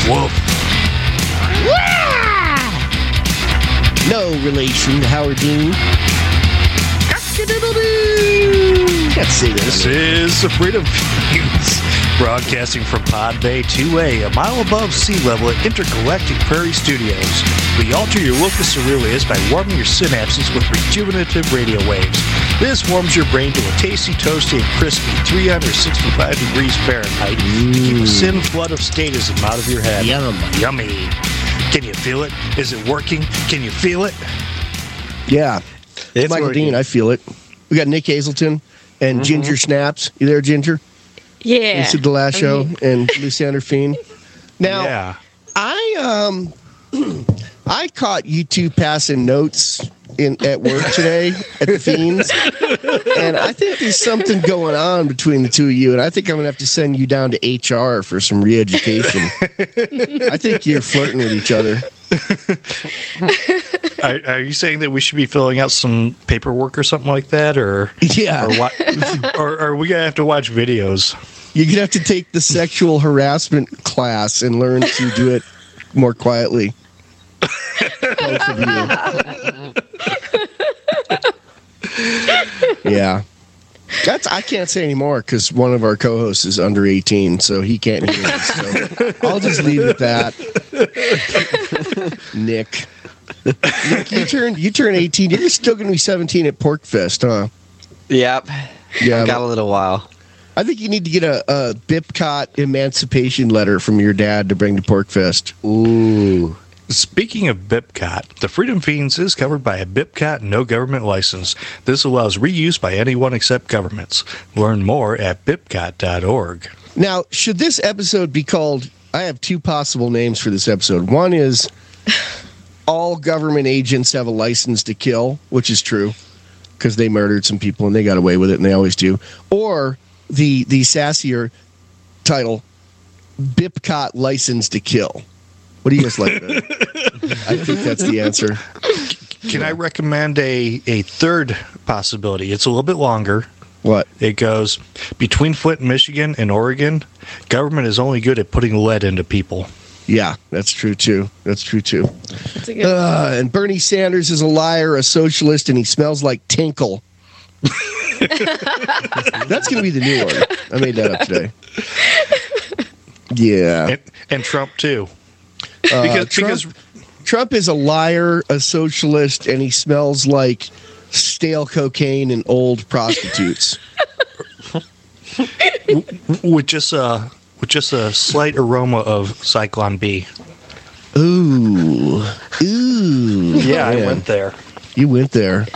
woof. No relation to Howard Dean. Can't say This this. is the Freedom Feeds, broadcasting from Pod Bay 2A, a mile above sea level at Intergalactic Prairie Studios. We alter your locus coeruleus by warming your synapses with rejuvenative radio waves. This warms your brain to a tasty, toasty, and crispy 365 degrees Fahrenheit to keep a sin flood of statism out of your head. Yum. Yummy. Can you feel it? Is it working? Can you feel it? Yeah. It's Michael working. Dean, I feel it. We got Nick Hazelton and Ginger Snaps. You there, Ginger? Yeah. Lisa the last show and Luciander Fiend. Now, Yeah. I caught you two passing notes at work today at the Fiends, and I think there's something going on between the two of you, and I think I'm gonna have to send you down to HR for some re-education. I think you're flirting with each other. Are you saying that we should be filling out some paperwork or something like that, or Yeah, or are we gonna have to watch videos? you're gonna have to take the sexual harassment class and learn to do it more quietly. Both of you. Yeah. I can't say anymore because one of our co-hosts is under 18, so he can't hear us. So I'll just leave it at that. Nick, you turn 18. You're still going to be 17 at Porkfest, huh? Yep. Yeah. Got a little while. I think you need to get a BIPCOT emancipation letter from your dad to bring to Porkfest. Ooh. Speaking of BIPCOT, the Freedom Fiends is covered by a BIPCOT no government license. This allows reuse by anyone except governments. Learn more at bipcot.org. Now, should this episode be called? I have two possible names for this episode. One is all government agents have a license to kill, which is true because they murdered some people and they got away with it, and they always do. Or the sassier title, BIPCOT license to kill. What do you guys like better? I think that's the answer. Can I recommend a third possibility? It's a little bit longer. What? It goes, between Flint, Michigan, and Oregon, government is only good at putting lead into people. Yeah, that's true too. That's true too. That's a good And Bernie Sanders is a liar, a socialist, and he smells like tinkle. That's going to be the new one. I made that up today. Yeah. And Trump, too. Because Trump is a liar, a socialist, and he smells like stale cocaine and old prostitutes. with just a slight aroma of Zyklon B. Ooh. Yeah, I man. went there. You went there.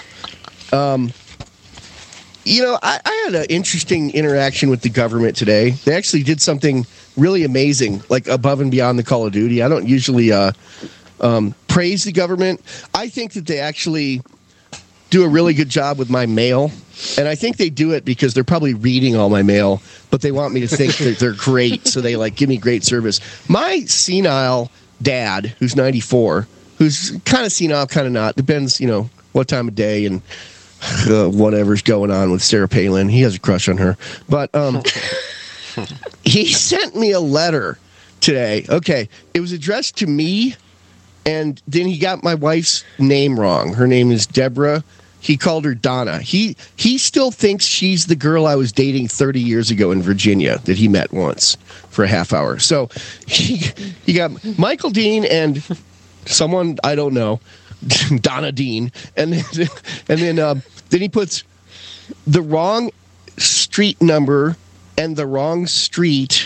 I had an interesting interaction with the government today. They actually did something really amazing, like above and beyond the Call of Duty. I don't usually praise the government. I think that they actually do a really good job with my mail. And I think they do it because they're probably reading all my mail, but they want me to think that they're great. So they give me great service. My senile dad, who's 94, who's kind of senile, kind of not, depends, what time of day and whatever's going on with Sarah Palin. He has a crush on her. But he sent me a letter today. Okay. It was addressed to me, and then he got my wife's name wrong. Her name is Deborah. He called her Donna. He still thinks she's the girl I was dating 30 years ago in Virginia that he met once for a half hour. So he got Michael Dean and someone I don't know, Donna Dean, and then he puts the wrong street number and the wrong street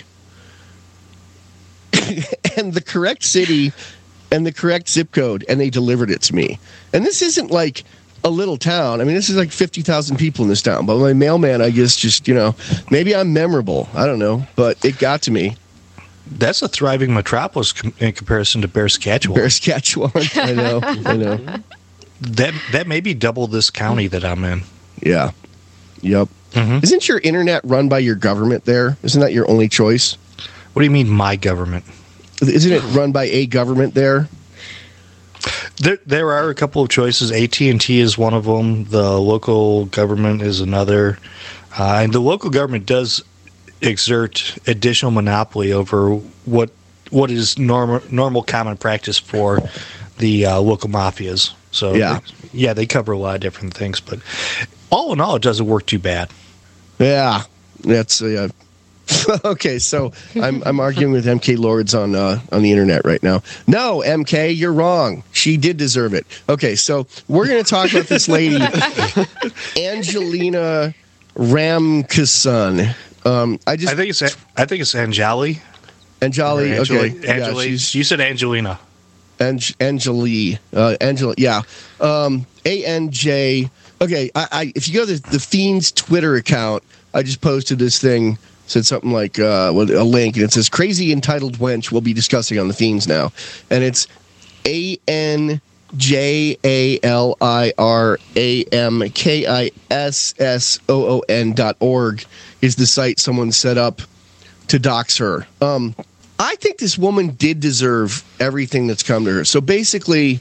and the correct city and the correct zip code, and they delivered it to me. And this isn't like a little town. I mean, this is like 50,000 people in this town. But my mailman, I guess, just, maybe I'm memorable. I don't know. But it got to me. That's a thriving metropolis in comparison to Bear Saskatchewan. Bear Saskatchewan. I know. That may be double this county that I'm in. Yeah. Yep. Mm-hmm. Isn't your internet run by your government there? Isn't that your only choice? What do you mean, my government? Isn't it run by a government there? There are a couple of choices. AT&T is one of them. The local government is another. And the local government does exert additional monopoly over what what is normal common practice for the local mafias. So yeah, they cover a lot of different things, but all in all, it doesn't work too bad. Yeah, that's okay. So I'm arguing with MK Lords on the internet right now. No, MK, you're wrong. She did deserve it. Okay, so we're going to talk about this lady, Angelina Ramkasan. I think it's Anjali. Anjali. Okay. Anjali. You said Angelina. Anjali. Angela. Yeah. ANJ. Okay. I if you go to the Fiend's Twitter account, I just posted this thing. Said something like a link, and it says "Crazy entitled wench." We'll be discussing on the Fiends now, and it's ANJALIRAMKISSOON.org is the site someone set up to dox her. I think this woman did deserve everything that's come to her. So basically,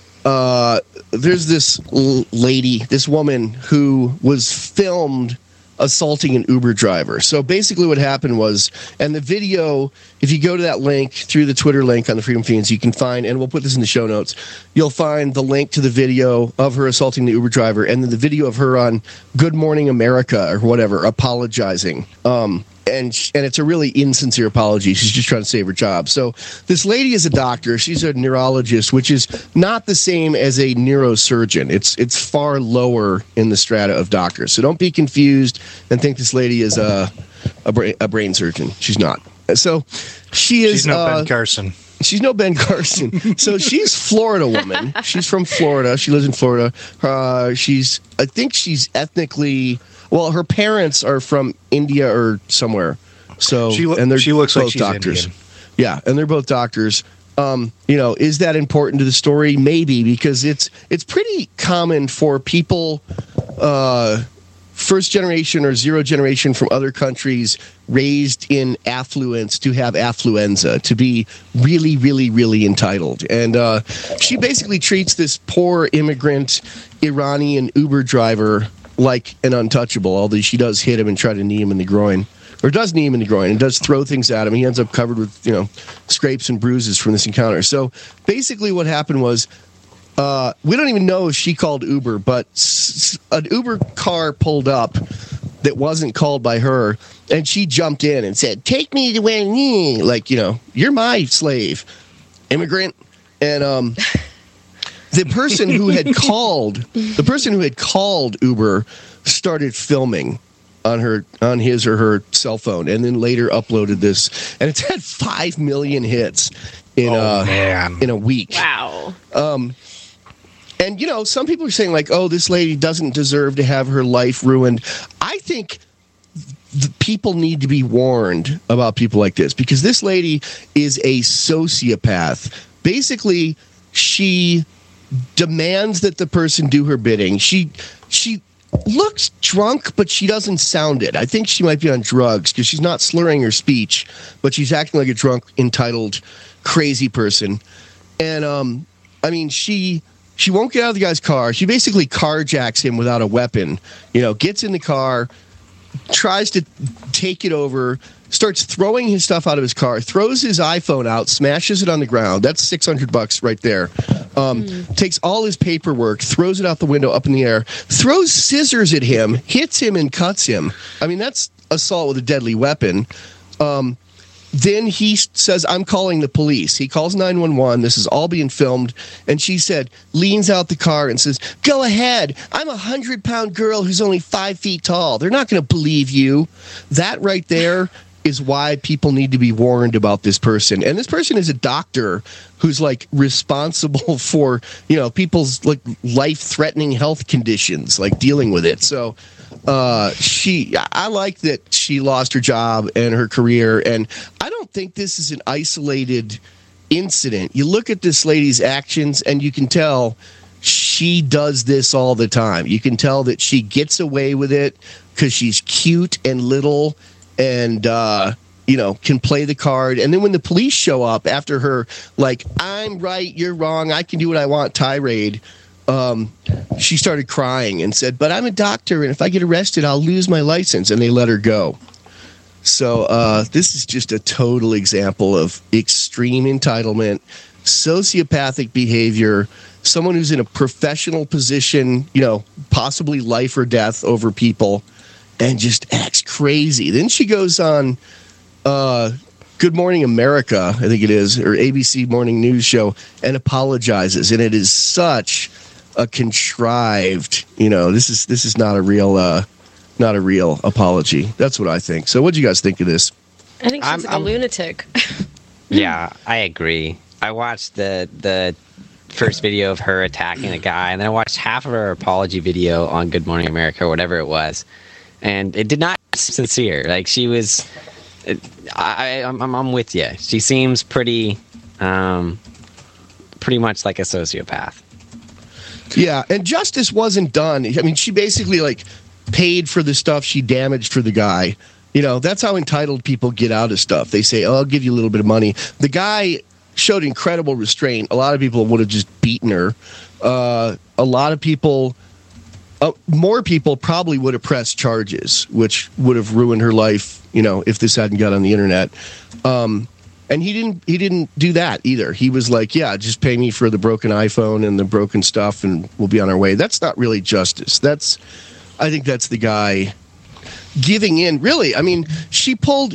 there's this lady, this woman who was filmed assaulting an Uber driver. So basically what happened was, and the video, if you go to that link through the Twitter link on the Freedom Fiends, you can find, and we'll put this in the show notes, you'll find the link to the video of her assaulting the Uber driver and then the video of her on Good Morning America or whatever, apologizing. And it's a really insincere apology. She's just trying to save her job. So this lady is a doctor. She's a neurologist, which is not the same as a neurosurgeon. It's far lower in the strata of doctors. So don't be confused and think this lady is a brain surgeon. She's not. So she's no Ben Carson. She's no Ben Carson. So she's Florida woman. She's from Florida. She lives in Florida. I think she's ethnically. Well, her parents are from India or somewhere. So she looks like she's doctors. Indian. Yeah, and they're both doctors. Is that important to the story? Maybe, because it's pretty common for people, first generation or zero generation from other countries raised in affluence to have affluenza, to be really, really, really entitled. And she basically treats this poor immigrant Iranian Uber driver like an untouchable, although she does hit him and try to knee him in the groin, or does knee him in the groin and does throw things at him. He ends up covered with, scrapes and bruises from this encounter. So basically what happened was, we don't even know if she called Uber, but an Uber car pulled up that wasn't called by her, and she jumped in and said, "Take me to where I need," like, you're my slave, immigrant. And the person who had called Uber started filming on his or her cell phone, and then later uploaded this, and it's had 5 million hits in a week. Wow. And some people are saying like, "Oh, this lady doesn't deserve to have her life ruined." I think people need to be warned about people like this, because this lady is a sociopath. Basically, she demands that the person do her bidding. She looks drunk, but she doesn't sound it. I think she might be on drugs, because she's not slurring her speech, but she's acting like a drunk, entitled, crazy person. And she won't get out of the guy's car. She basically carjacks him without a weapon. Gets in the car, tries to take it over, starts throwing his stuff out of his car, throws his iPhone out, smashes it on the ground. That's $600 right there. Takes all his paperwork, throws it out the window up in the air, throws scissors at him, hits him and cuts him. I mean, that's assault with a deadly weapon. Then he says, "I'm calling the police." He calls 911. This is all being filmed. And she leans out the car and says, "Go ahead. I'm a 100-pound girl who's only 5 feet tall. They're not going to believe you." That right there is why people need to be warned about this person. And this person is a doctor who's like responsible for, people's like life-threatening health conditions, like dealing with it. So I like that she lost her job and her career, and I don't think this is an isolated incident. You look at this lady's actions and you can tell she does this all the time. You can tell that she gets away with it because she's cute and little and can play the card. And then when the police show up after her, like, "I'm right, you're wrong, I can do what I want" tirade, she started crying and said, "But I'm a doctor, and if I get arrested, I'll lose my license." And they let her go. So this is just a total example of extreme entitlement, sociopathic behavior, someone who's in a professional position, possibly life or death over people, and just acts crazy. Then she goes on Good Morning America, I think it is, or ABC Morning News Show, and apologizes. And it is such a contrived, this is not a real apology. That's what I think. So what do you guys think of this? I think she's a lunatic. Yeah, I agree. I watched the first video of her attacking a guy, and then I watched half of her apology video on Good Morning America or whatever it was, and it did not seem sincere. Like, she was, I'm with you. She seems pretty much like a sociopath. Yeah, and justice wasn't done. I mean, she basically paid for the stuff she damaged for the guy. That's how entitled people get out of stuff. They say, "Oh, I'll give you a little bit of money." The guy showed incredible restraint. A lot of people would have just beaten her. A lot of people, more people probably would have pressed charges, which would have ruined her life, if this hadn't got on the internet. And he didn't do that either. He was like, "Yeah, just pay me for the broken iPhone and the broken stuff, and we'll be on our way." That's not really justice. I think that's the guy giving in. Really, I mean, she pulled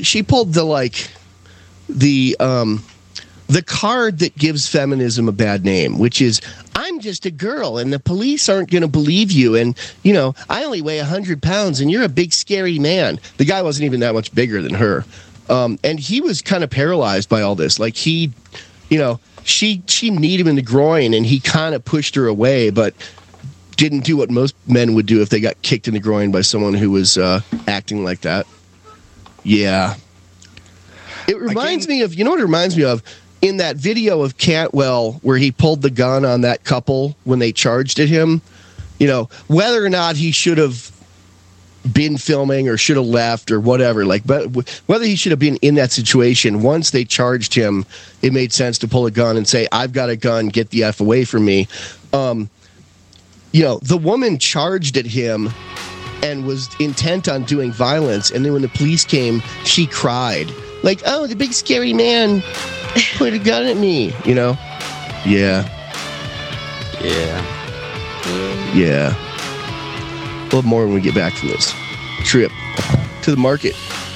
the card that gives feminism a bad name, which is, "I'm just a girl and the police aren't going to believe you. And, I only weigh 100 pounds and you're a big, scary man." The guy wasn't even that much bigger than her. And he was kind of paralyzed by all this. Like, she kneed him in the groin and he kind of pushed her away, but didn't do what most men would do if they got kicked in the groin by someone who was acting like that. Yeah. It reminds me of, what it reminds me of? In that video of Cantwell where he pulled the gun on that couple when they charged at him, whether or not he should have been filming or should have left or whatever, but whether he should have been in that situation, once they charged him, it made sense to pull a gun and say, "I've got a gun, get the F away from me." The woman charged at him and was intent on doing violence, and then when the police came, she cried. Like, "Oh, the big scary man put a gun at me," Yeah. A little more when we get back from this trip to the market.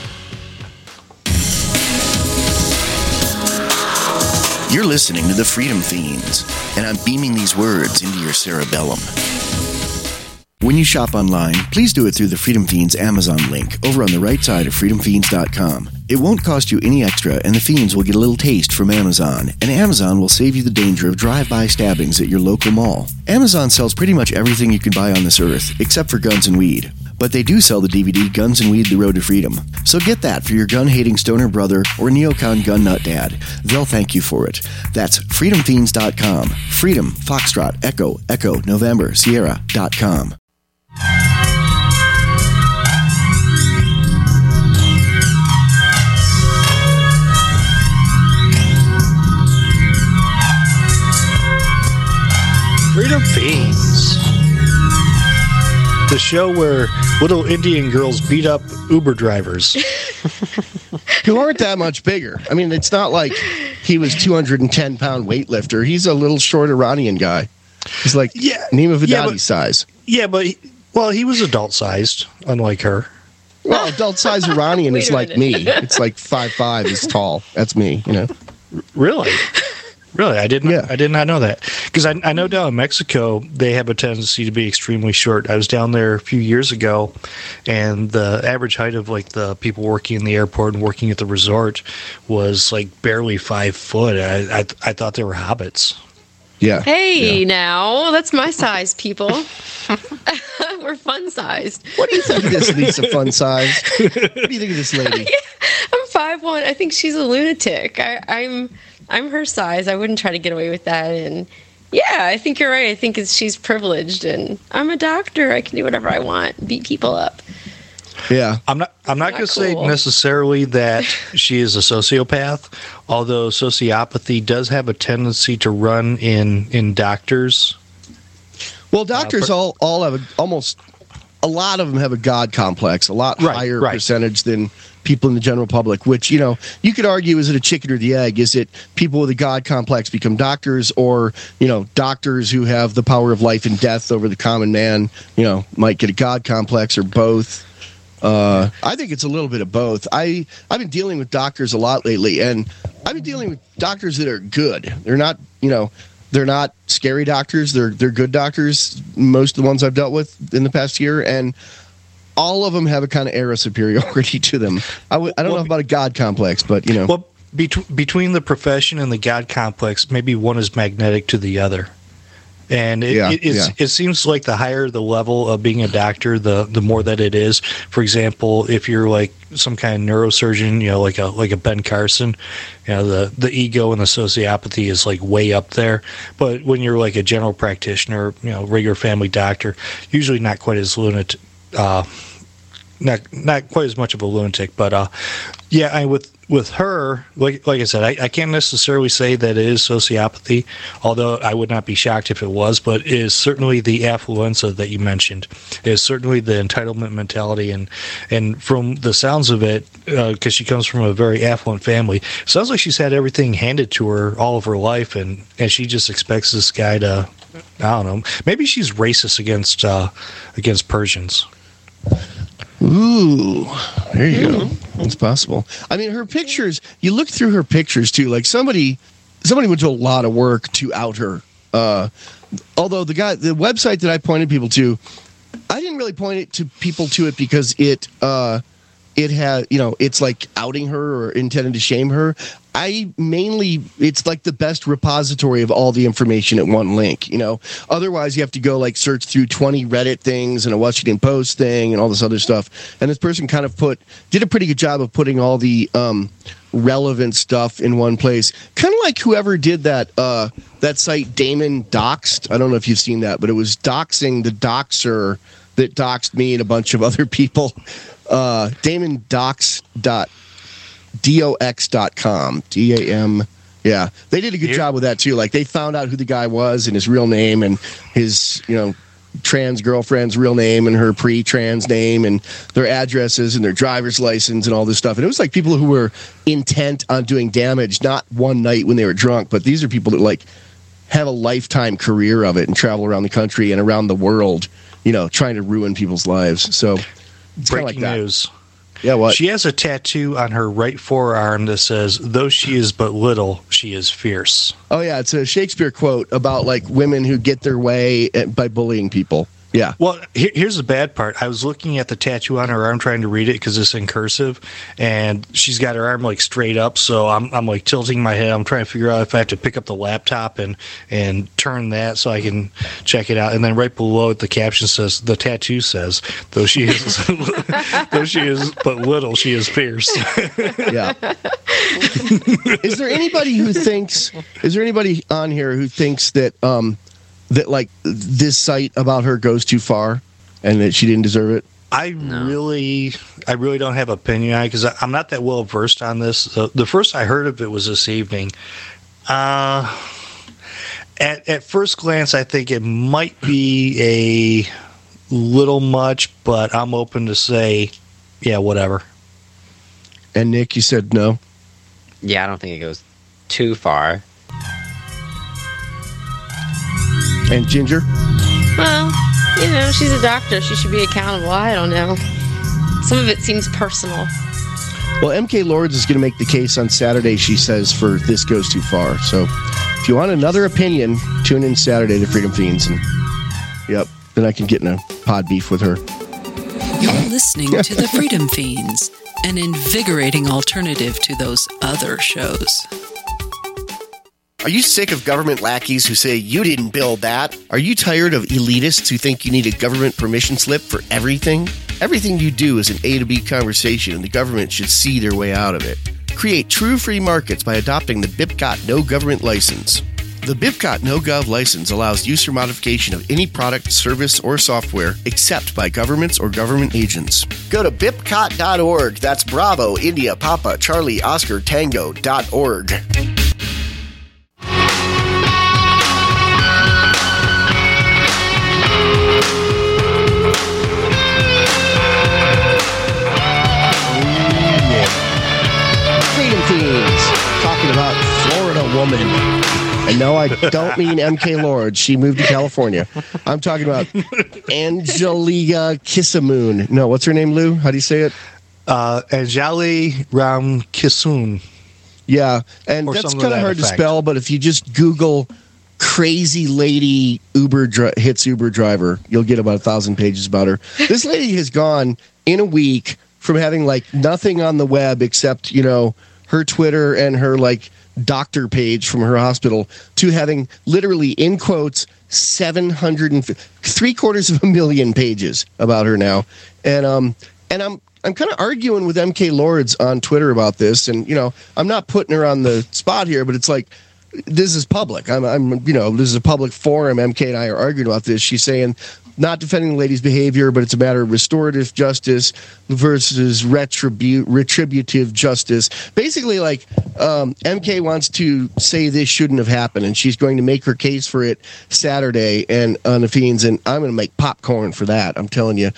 You're listening to the Freedom Fiends, and I'm beaming these words into your cerebellum. When you shop online, please do it through the Freedom Fiends Amazon link over on the right side of freedomfiends.com. It won't cost you any extra, and the Fiends will get a little taste from Amazon, and Amazon will save you the danger of drive-by stabbings at your local mall. Amazon sells pretty much everything you can buy on this earth, except for guns and weed. But they do sell the DVD Guns and Weed: The Road to Freedom. So get that for your gun-hating stoner brother or neocon gun nut dad. They'll thank you for it. That's freedomfiends.com. Freedom, Foxtrot, Echo, Echo, November, Sierra.com. Freedom Fiends. The show where little Indian girls beat up Uber drivers. Who aren't that much bigger. I mean, it's not like he was 210-pound weightlifter. He's a little short Iranian guy. He's like Nima Vidadi size. Yeah, but he was adult-sized, unlike her. Well, adult-sized Iranian is like me. It's like 5'5" is tall. That's me, Really? Really, I did not know that, because I know down in Mexico they have a tendency to be extremely short. I was down there a few years ago, and the average height of the people working in the airport and working at the resort was barely 5 foot. I thought they were hobbits. Yeah. Hey, now that's my size, people. We're fun sized. What do you think of this, Lisa? Fun sized? What do you think of this lady? I'm 5'1". I think she's a lunatic. I'm her size. I wouldn't try to get away with that. And yeah, I think you're right. I think she's privileged, and I'm a doctor. I can do whatever I want, beat people up. Yeah, I'm not going to say necessarily that she is a sociopath, although sociopathy does have a tendency to run in doctors. Well, doctors all have almost a lot of them have a God complex, a lot higher percentage than people in the general public, which, you could argue, is it a chicken or the egg? Is it people with a God complex become doctors, or, doctors who have the power of life and death over the common man, might get a God complex, or both? I think it's a little bit of both. I've been dealing with doctors a lot lately, and I've been dealing with doctors that are good. They're not, they're not scary doctors. They're good doctors. Most of the ones I've dealt with in the past year, and all of them have a kind of air of superiority to them. I don't know about a God complex, but Well, between the profession and the God complex, maybe one is magnetic to the other. And it seems like the higher the level of being a doctor, the more that it is. For example, if you're like some kind of neurosurgeon, like a Ben Carson, the ego and the sociopathy is like way up there. But when you're like a general practitioner, regular family doctor, usually not quite as lunatic, not quite as much of a lunatic. But with her, like I said, I can't necessarily say that it is sociopathy, although I would not be shocked if it was, but it is certainly the affluenza that you mentioned. It is certainly the entitlement mentality, and from the sounds of it, because she comes from a very affluent family, it sounds like she's had everything handed to her all of her life, and she just expects this guy to, I don't know, maybe she's racist against Persians. Ooh, there you go. It's possible. I mean, her pictures, you look through her pictures too, like somebody went to a lot of work to out her. Although the website that I pointed people to, I didn't really point people to it because it had, it's like outing her or intended to shame her. It's like the best repository of all the information at one link, Otherwise, you have to go like search through 20 Reddit things and a Washington Post thing and all this other stuff. And this person kind of did a pretty good job of putting all the relevant stuff in one place. Kind of like whoever did that site, Damon Doxed. I don't know if you've seen that, but it was doxing the doxer that doxed me and a bunch of other people. DamonDox.com. DAM. Yeah. They did a good job with that too. Like they found out who the guy was and his real name and his, trans girlfriend's real name and her pre-trans name and their addresses and their driver's license and all this stuff. And it was like people who were intent on doing damage, not one night when they were drunk, but these are people that like have a lifetime career of it and travel around the country and around the world, trying to ruin people's lives. So it's breaking like that. News. Yeah, what? She has a tattoo on her right forearm that says, "Though she is but little, she is fierce." Oh, yeah. It's a Shakespeare quote about like women who get their way by bullying people. Yeah. Well, here's the bad part. I was looking at the tattoo on her arm trying to read it because it's in cursive, and she's got her arm like straight up. So I'm like tilting my head. I'm trying to figure out if I have to pick up the laptop and turn that so I can check it out. And then right below it, the caption says, the tattoo says, "Though she is but little, she is fierce." Yeah. Is there anybody on here who thinks that that like this site about her goes too far and that she didn't deserve it? I really don't have opinion on it because I'm not that well versed on this. The first I heard of it was this evening. At first glance, I think it might be a little much, but I'm open to say, yeah, whatever. And Nick, you said no? Yeah, I don't think it goes too far. And Ginger? Well, she's a doctor. She should be accountable. I don't know. Some of it seems personal. Well, MK Lords is going to make the case on Saturday, she says, for This Goes Too Far. So if you want another opinion, tune in Saturday to Freedom Fiends. And, then I can get in a pod beef with her. You're listening to the Freedom Fiends, an invigorating alternative to those other shows. Are you sick of government lackeys who say you didn't build that? Are you tired of elitists who think you need a government permission slip for everything? Everything you do is an A to B conversation, and the government should see their way out of it. Create true free markets by adopting the BIPCOT No Government License. The BIPCOT No Gov license allows use or modification of any product, service, or software except by governments or government agents. Go to BIPCOT.org. That's Bravo, India, Papa, Charlie, Oscar, Tango.org. Fiends, talking about Florida woman. And no, I don't mean MK Lord. She moved to California. I'm talking about Angelia Kissamoon. No, what's her name, Lou? How do you say it? Anjali Ram Kissoon. Yeah, and that's kind of hard to spell, but if you just Google crazy lady hits Uber driver, you'll get about 1,000 pages about her. This lady has gone in a week from having like nothing on the web except, her Twitter and her like doctor page from her hospital to having literally in quotes 750,000 pages about her now. And I'm kind of arguing with MK Lords on Twitter about this, and I'm not putting her on the spot here, but it's like this is public. This is a public forum. MK and I are arguing about this. She's saying not defending the lady's behavior, but it's a matter of restorative justice versus retributive justice. Basically, like MK wants to say this shouldn't have happened, and she's going to make her case for it Saturday and on the Fiends, and I'm going to make popcorn for that. I'm telling you.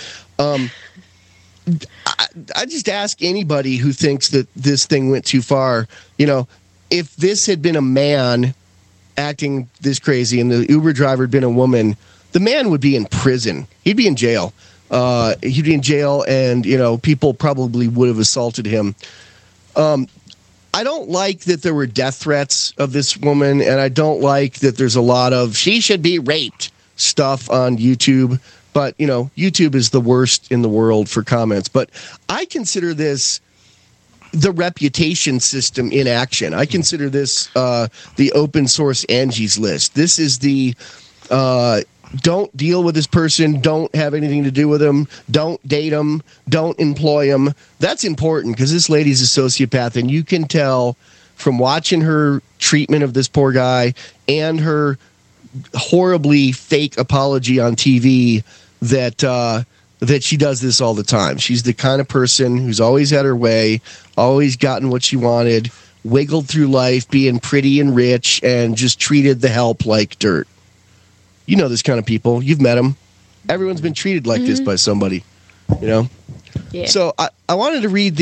I just ask anybody who thinks that this thing went too far, if this had been a man acting this crazy and the Uber driver had been a woman, the man would be in prison. He'd be in jail. He'd be in jail, and, people probably would have assaulted him. I don't like that there were death threats of this woman, and I don't like that there's a lot of she should be raped stuff on YouTube. But, YouTube is the worst in the world for comments. But I consider this the reputation system in action. I consider this the open source Angie's List. This is the don't deal with this person, don't have anything to do with him, don't date him, don't employ him. That's important because this lady's a sociopath, and you can tell from watching her treatment of this poor guy and her horribly fake apology on TV that she does this all the time. She's the kind of person who's always had her way, always gotten what she wanted, wiggled through life, being pretty and rich, and just treated the help like dirt. You know this kind of people. You've met them. Everyone's been treated like this by somebody, Yeah. So I wanted to read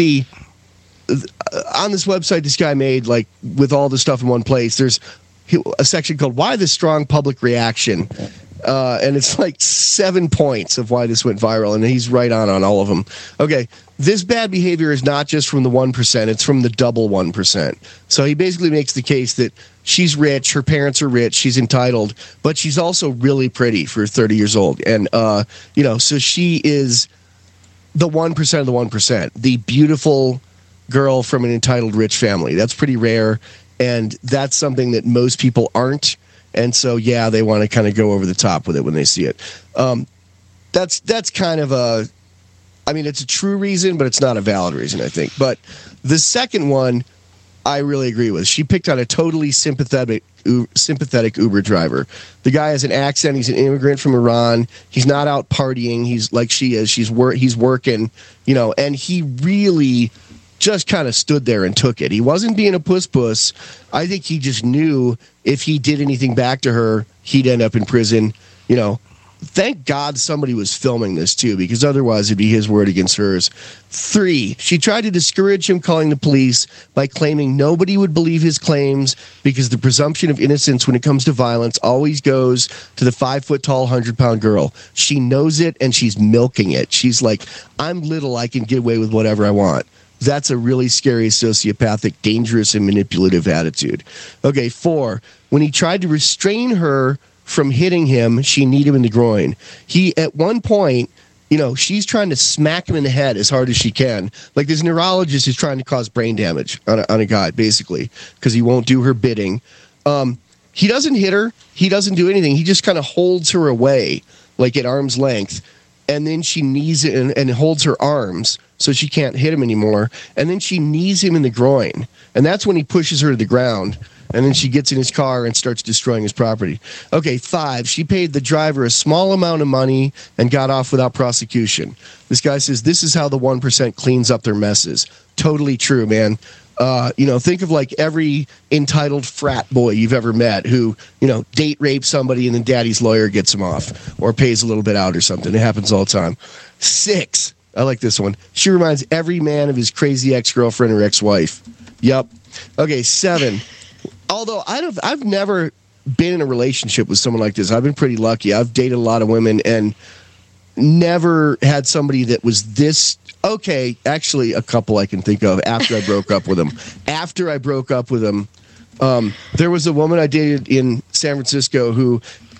on this website this guy made, like, with all the stuff in one place, there's a section called Why the Strong Public Reaction. And it's like 7 points of why this went viral, and he's right on all of them. Okay, this bad behavior is not just from the 1%, it's from the double 1%. So he basically makes the case that she's rich, her parents are rich, she's entitled, but she's also really pretty for 30 years old. And, so she is the 1% of the 1%, the beautiful girl from an entitled rich family. That's pretty rare, and that's something that most people aren't. And so, yeah, they want to kind of go over the top with it when they see it. That's kind of it's a true reason, but it's not a valid reason, I think. But the second one, I really agree with. She picked on a totally sympathetic Uber driver. The guy has an accent. He's an immigrant from Iran. He's not out partying. He's like she is. He's working, and he really just kind of stood there and took it. He wasn't being a puss. I think he just knew if he did anything back to her, he'd end up in prison. Thank God somebody was filming this too, because otherwise it'd be his word against hers. 3, she tried to discourage him calling the police by claiming nobody would believe his claims because the presumption of innocence when it comes to violence always goes to the 5-foot-tall, 100-pound girl. She knows it, and she's milking it. She's like, I'm little, I can get away with whatever I want. That's a really scary, sociopathic, dangerous, and manipulative attitude. Okay, 4, when he tried to restrain her from hitting him, she kneed him in the groin. He, at one point, she's trying to smack him in the head as hard as she can. Like this neurologist is trying to cause brain damage on a guy, basically, because he won't do her bidding. He doesn't hit her. He doesn't do anything. He just kind of holds her away, like at arm's length. And then she knees it and holds her arms so she can't hit him anymore. And then she knees him in the groin. And that's when he pushes her to the ground. And then she gets in his car and starts destroying his property. Okay, 5, she paid the driver a small amount of money and got off without prosecution. This guy says this is how the 1% cleans up their messes. Totally true, man. Think of like every entitled frat boy you've ever met who, date rapes somebody and then daddy's lawyer gets him off or pays a little bit out or something. It happens all the time. 6, I like this one. She reminds every man of his crazy ex-girlfriend or ex-wife. Yep. Okay, 7. Although I've never been in a relationship with someone like this. I've been pretty lucky. I've dated a lot of women and never had somebody that was this. Okay, actually, a couple I can think of after I broke up with them. After I broke up with them, there was a woman I dated in San Francisco who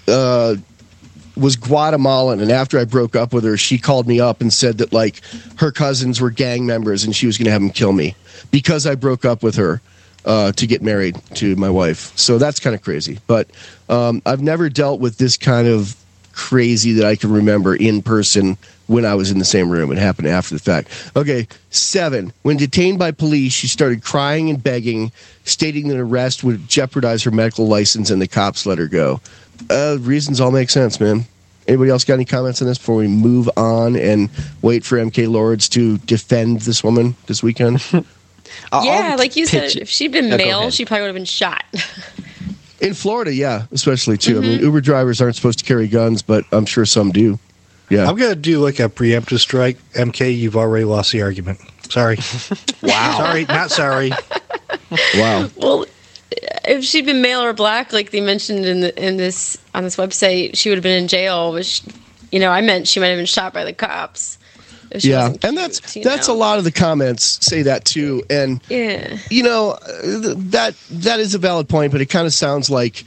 was Guatemalan, and after I broke up with her, she called me up and said that like her cousins were gang members and she was going to have them kill me because I broke up with her to get married to my wife. So that's kind of crazy. But I've never dealt with this kind of crazy that I can remember in person when I was in the same room. It happened after the fact. Okay, 7. When detained by police, she started crying and begging, stating that arrest would jeopardize her medical license and the cops let her go. Reasons all make sense, man. Anybody else got any comments on this before we move on and wait for MK Lords to defend this woman this weekend? Yeah, like you said, if she'd been go male, ahead. she probably would have been shot. In Florida, yeah, especially too. I mean, Uber drivers aren't supposed to carry guns, but I'm sure some do. Yeah. I'm going to do like a preemptive strike. MK, you've already lost the argument. Sorry. Wow. Sorry, not sorry. Wow. Well, if she'd been male or black, like they mentioned on this website, she would have been in jail. Which, I meant she might have been shot by the cops. If she Yeah, wasn't and cute, that's a lot of the comments say that too. And Yeah. that is a valid point, but it kind of sounds like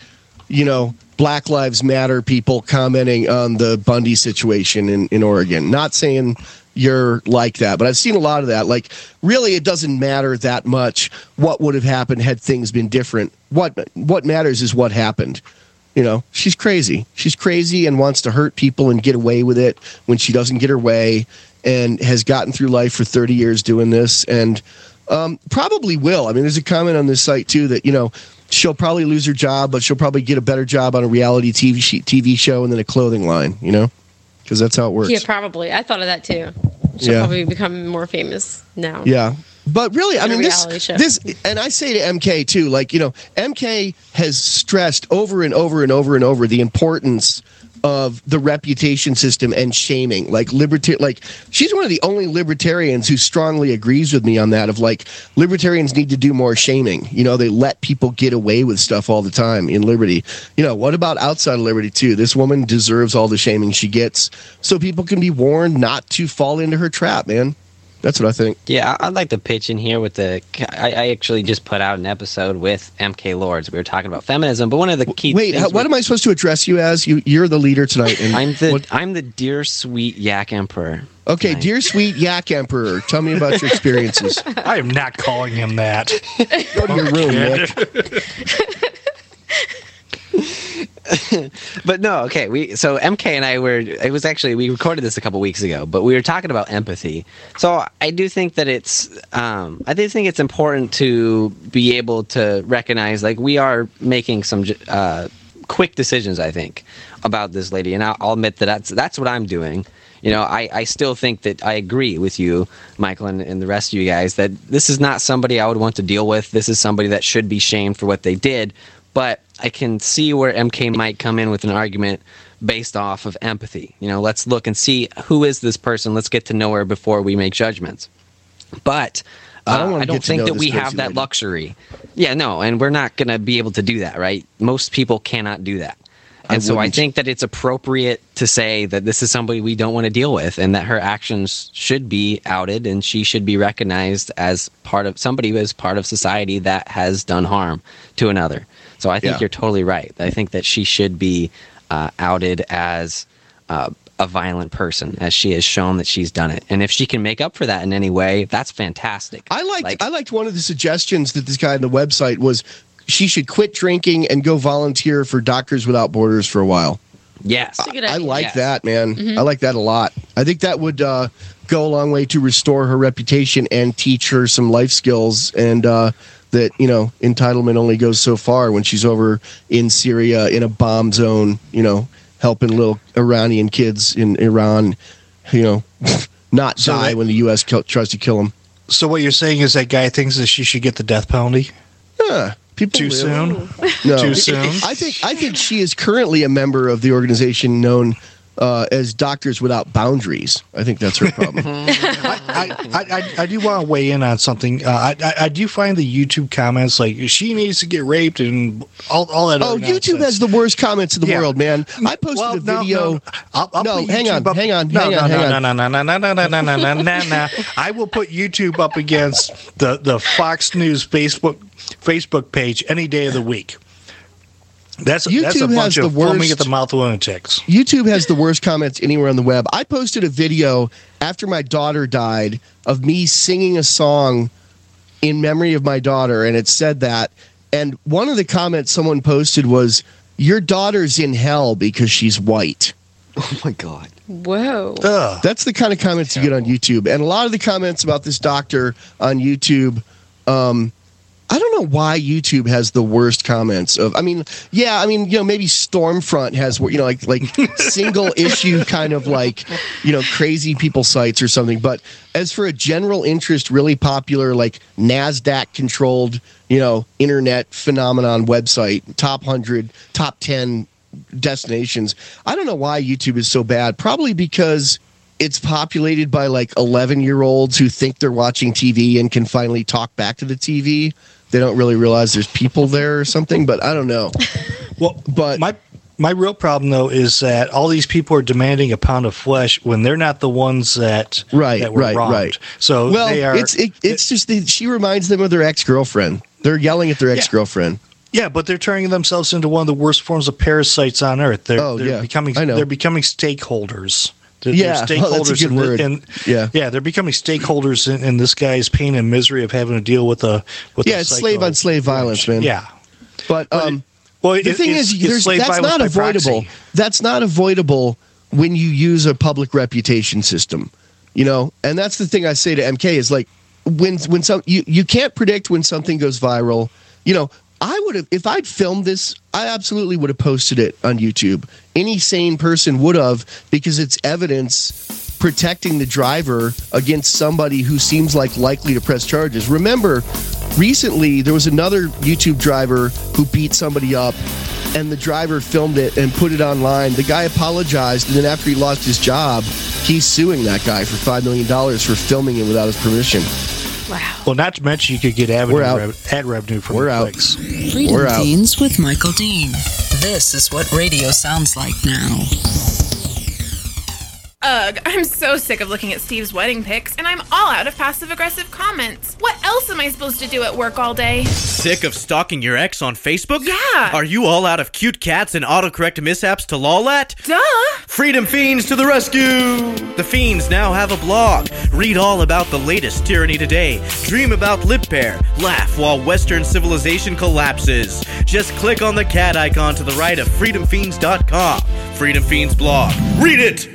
Black Lives Matter people commenting on the Bundy situation in Oregon. Not saying you're like that, but I've seen a lot of that. Like, really, it doesn't matter that much what would have happened had things been different. What matters is what happened. She's crazy. She's crazy and wants to hurt people and get away with it when she doesn't get her way, and has gotten through life for 30 years doing this, and probably will. I mean, there's a comment on this site too that she'll probably lose her job, but she'll probably get a better job on a reality TV show and then a clothing line, because that's how it works. Yeah, probably. I thought of that too. She'll probably become more famous now. Yeah. But really, I mean, reality show. this, and I say to MK too, like, MK has stressed over and over and over and over the importance of the reputation system and shaming. Like, she's one of the only libertarians who strongly agrees with me on that, of like, libertarians need to do more shaming. They let people get away with stuff all the time in liberty. What about outside of liberty too? This woman deserves all the shaming she gets so people can be warned not to fall into her trap, man. That's what I think. Yeah, I'd like to pitch in here with I actually just put out an episode with MK Lords. We were talking about feminism, but one of the key things... what am I supposed to address you as? You're the leader tonight. And I'm the dear sweet Yak Emperor. Okay, tonight. Dear sweet Yak Emperor, tell me about your experiences. I am not calling him that. Go to your room, Nick. But no, okay. So MK and I we recorded this a couple weeks ago, but we were talking about empathy. So I do think that it's important to be able to recognize, like, we are making some quick decisions, I think, about this lady, and I'll admit that that's what I'm doing. I still think that I agree with you, Michael, and the rest of you guys, that this is not somebody I would want to deal with. This is somebody that should be shamed for what they did. But I can see where MK might come in with an argument based off of empathy. Let's look and see, who is this person? Let's get to know her before we make judgments. But I don't think that we have that luxury. Yeah, no, and we're not going to be able to do that, right? Most people cannot do that. And so I think that it's appropriate to say that this is somebody we don't want to deal with, and that her actions should be outed, and she should be recognized as part of somebody who is part of society that has done harm to another. So I think you're totally right. I think that she should be outed as a violent person, as she has shown that she's done it. And if she can make up for that in any way, that's fantastic. I liked one of the suggestions that this guy on the website was she should quit drinking and go volunteer for Doctors Without Borders for a while. Yes. I like that, man. Mm-hmm. I like that a lot. I think that would go a long way to restore her reputation and teach her some life skills, and that, entitlement only goes so far when she's over in Syria in a bomb zone, helping little Iranian kids in Iran, not die when the U.S. tries to kill them. So what you're saying is that guy thinks that she should get the death penalty? Yeah. People soon? No. Too soon? I think she is currently a member of the organization known as doctors without boundaries. I think that's her problem. I do want to weigh in on something. I do find the YouTube comments like she needs to get raped and all that. Oh, YouTube has the worst comments in the world, man. I posted a video. Hang on. No. I will put YouTube up against the Fox News Facebook page any day of the week. That's a bunch of foaming at the mouth lunatics. YouTube has the worst comments anywhere on the web. I posted a video after my daughter died of me singing a song in memory of my daughter, and it said that. And one of the comments someone posted was, "Your daughter's in hell because she's white." Oh my God. Whoa. That's the kind of comments you get on YouTube. And a lot of the comments about this doctor on YouTube, I don't know why YouTube has the worst comments of. Maybe Stormfront has, like single issue kind of crazy people sites or something. But as for a general interest, really popular, like NASDAQ controlled, internet phenomenon website, top 100, top 10 destinations. I don't know why YouTube is so bad. Probably because it's populated by 11-year-olds who think they're watching TV and can finally talk back to the TV. They don't really realize there's people there or something, but I don't know. Well, but my real problem though is that all these people are demanding a pound of flesh when they're not the ones that were wronged. Right. So they are. It's just she reminds them of their ex-girlfriend. They're yelling at their ex-girlfriend. Yeah, but they're turning themselves into one of the worst forms of parasites on earth. They're becoming stakeholders. They're stakeholders that's a good word. They're becoming stakeholders in this guy's pain and misery of having to deal with it's slave on slave violence, man. Yeah, but the thing is, that's not avoidable. Proxy. That's not avoidable when you use a public reputation system, and that's the thing I say to MK is when you can't predict when something goes viral. I would have, if I'd filmed this, I absolutely would have posted it on YouTube. Any sane person would have, because it's evidence protecting the driver against somebody who seems likely to press charges. Remember, recently there was another YouTube driver who beat somebody up, and the driver filmed it and put it online. The guy apologized, and then after he lost his job, he's suing that guy for $5 million for filming it without his permission. Wow. Well, not to mention you could get ad revenue from the clicks. Freedom Fiends with Michael Dean. This is what radio sounds like now. Ugh, I'm so sick of looking at Steve's wedding pics, and I'm all out of passive-aggressive comments. What else am I supposed to do at work all day? Sick of stalking your ex on Facebook? Yeah. Are you all out of cute cats and autocorrect mishaps to lol at? Duh. Freedom Fiends to the rescue! The Fiends now have a blog. Read all about the latest tyranny today. Dream about lip pair. Laugh while Western civilization collapses. Just click on the cat icon to the right of freedomfiends.com. Freedom Fiends blog. Read it!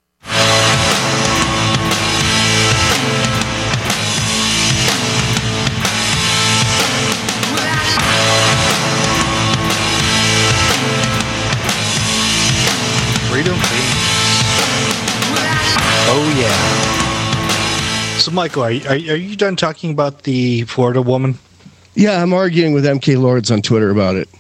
Freedom Fiends. Oh yeah. So Michael, are you done talking about the Florida woman? Yeah, I'm arguing with MK Lords on Twitter about it.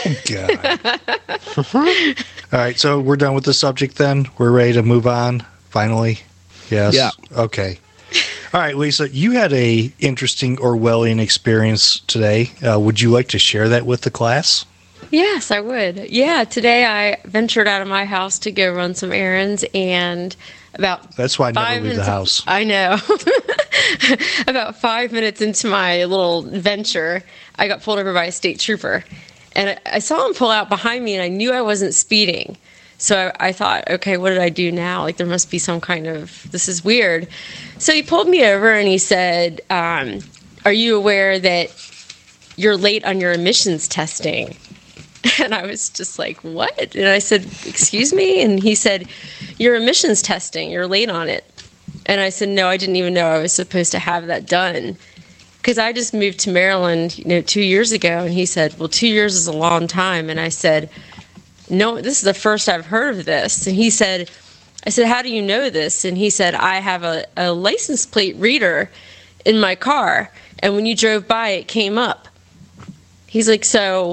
Oh God. All right, so we're done with the subject then. We're ready to move on. Finally. Yes. Yeah. Okay. All right, Lisa, you had a interesting Orwellian experience today. Would you like to share that with the class? Yes, I would. Yeah, today I ventured out of my house to go run some errands, and that's why I never leave the house. I know. About 5 minutes into my little venture, I got pulled over by a state trooper. And I saw him pull out behind me, and I knew I wasn't speeding. So I thought, okay, what did I do now? There must be some kind of, this is weird. So he pulled me over, and he said, are you aware that you're late on your emissions testing? And I was just like, what? And I said, excuse me? And he said, your emissions testing, you're late on it. And I said, no, I didn't even know I was supposed to have that done. Because I just moved to Maryland, 2 years ago. And he said, well, 2 years is a long time. And I said, no, this is the first I've heard of this. And I said, how do you know this? And he said, I have a license plate reader in my car. And when you drove by, it came up. He's like, so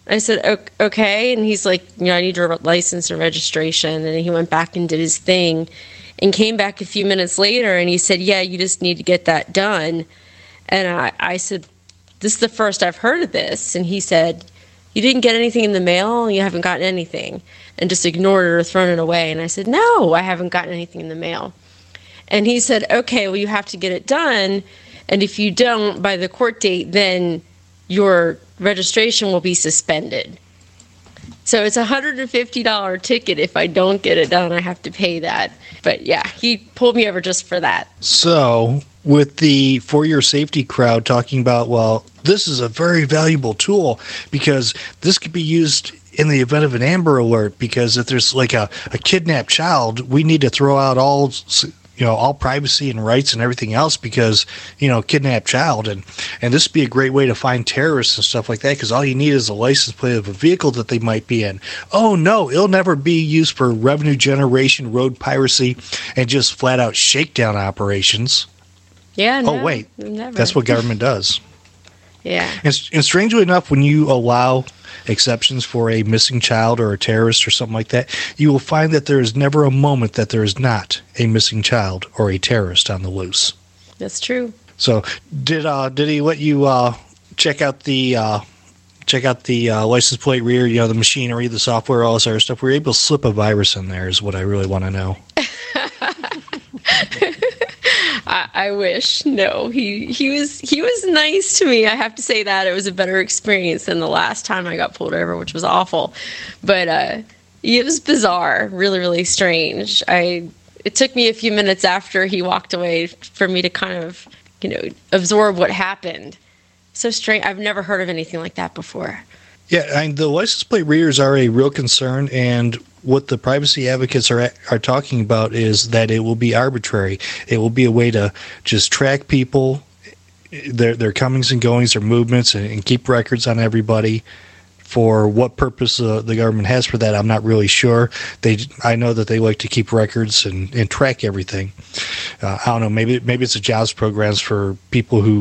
I said, okay. And he's like, I need your license and registration. And he went back and did his thing and came back a few minutes later. And he said, yeah, you just need to get that done. And I said, this is the first I've heard of this. And he said, you didn't get anything in the mail? You haven't gotten anything? And just ignored it or thrown it away. And I said, no, I haven't gotten anything in the mail. And he said, okay, well, you have to get it done. And if you don't by the court date, then your registration will be suspended. So it's a $150 ticket. If I don't get it done, I have to pay that. But yeah, he pulled me over just for that. So with the For Your Safety crowd talking about, well, this is a very valuable tool because this could be used in the event of an Amber Alert, because if there's like a kidnapped child, we need to throw out all privacy and rights and everything else because, kidnapped child. And this would be a great way to find terrorists and stuff like that because all you need is a license plate of a vehicle that they might be in. Oh, no, it'll never be used for revenue generation, road piracy, and just flat out shakedown operations. Yeah, no, oh, wait, never. That's what government does. Yeah. And strangely enough, when you allow exceptions for a missing child or a terrorist or something like that, you will find that there is never a moment that there is not a missing child or a terrorist on the loose. That's true. So did he let you check out the license plate reader, the machinery, the software, all this other stuff? Were you able to slip a virus in there is what I really want to know. I wish. No, he was nice to me. I have to say that it was a better experience than the last time I got pulled over, which was awful. But it was bizarre, really, really strange. It took me a few minutes after he walked away for me to kind of, absorb what happened. So strange. I've never heard of anything like that before. Yeah, and the license plate readers are a real concern, and what the privacy advocates are talking about is that it will be arbitrary. It will be a way to just track people, their comings and goings, their movements, and keep records on everybody. For what purpose the government has for that, I'm not really sure. I know that they like to keep records and track everything. I don't know. Maybe it's a jobs programs for people who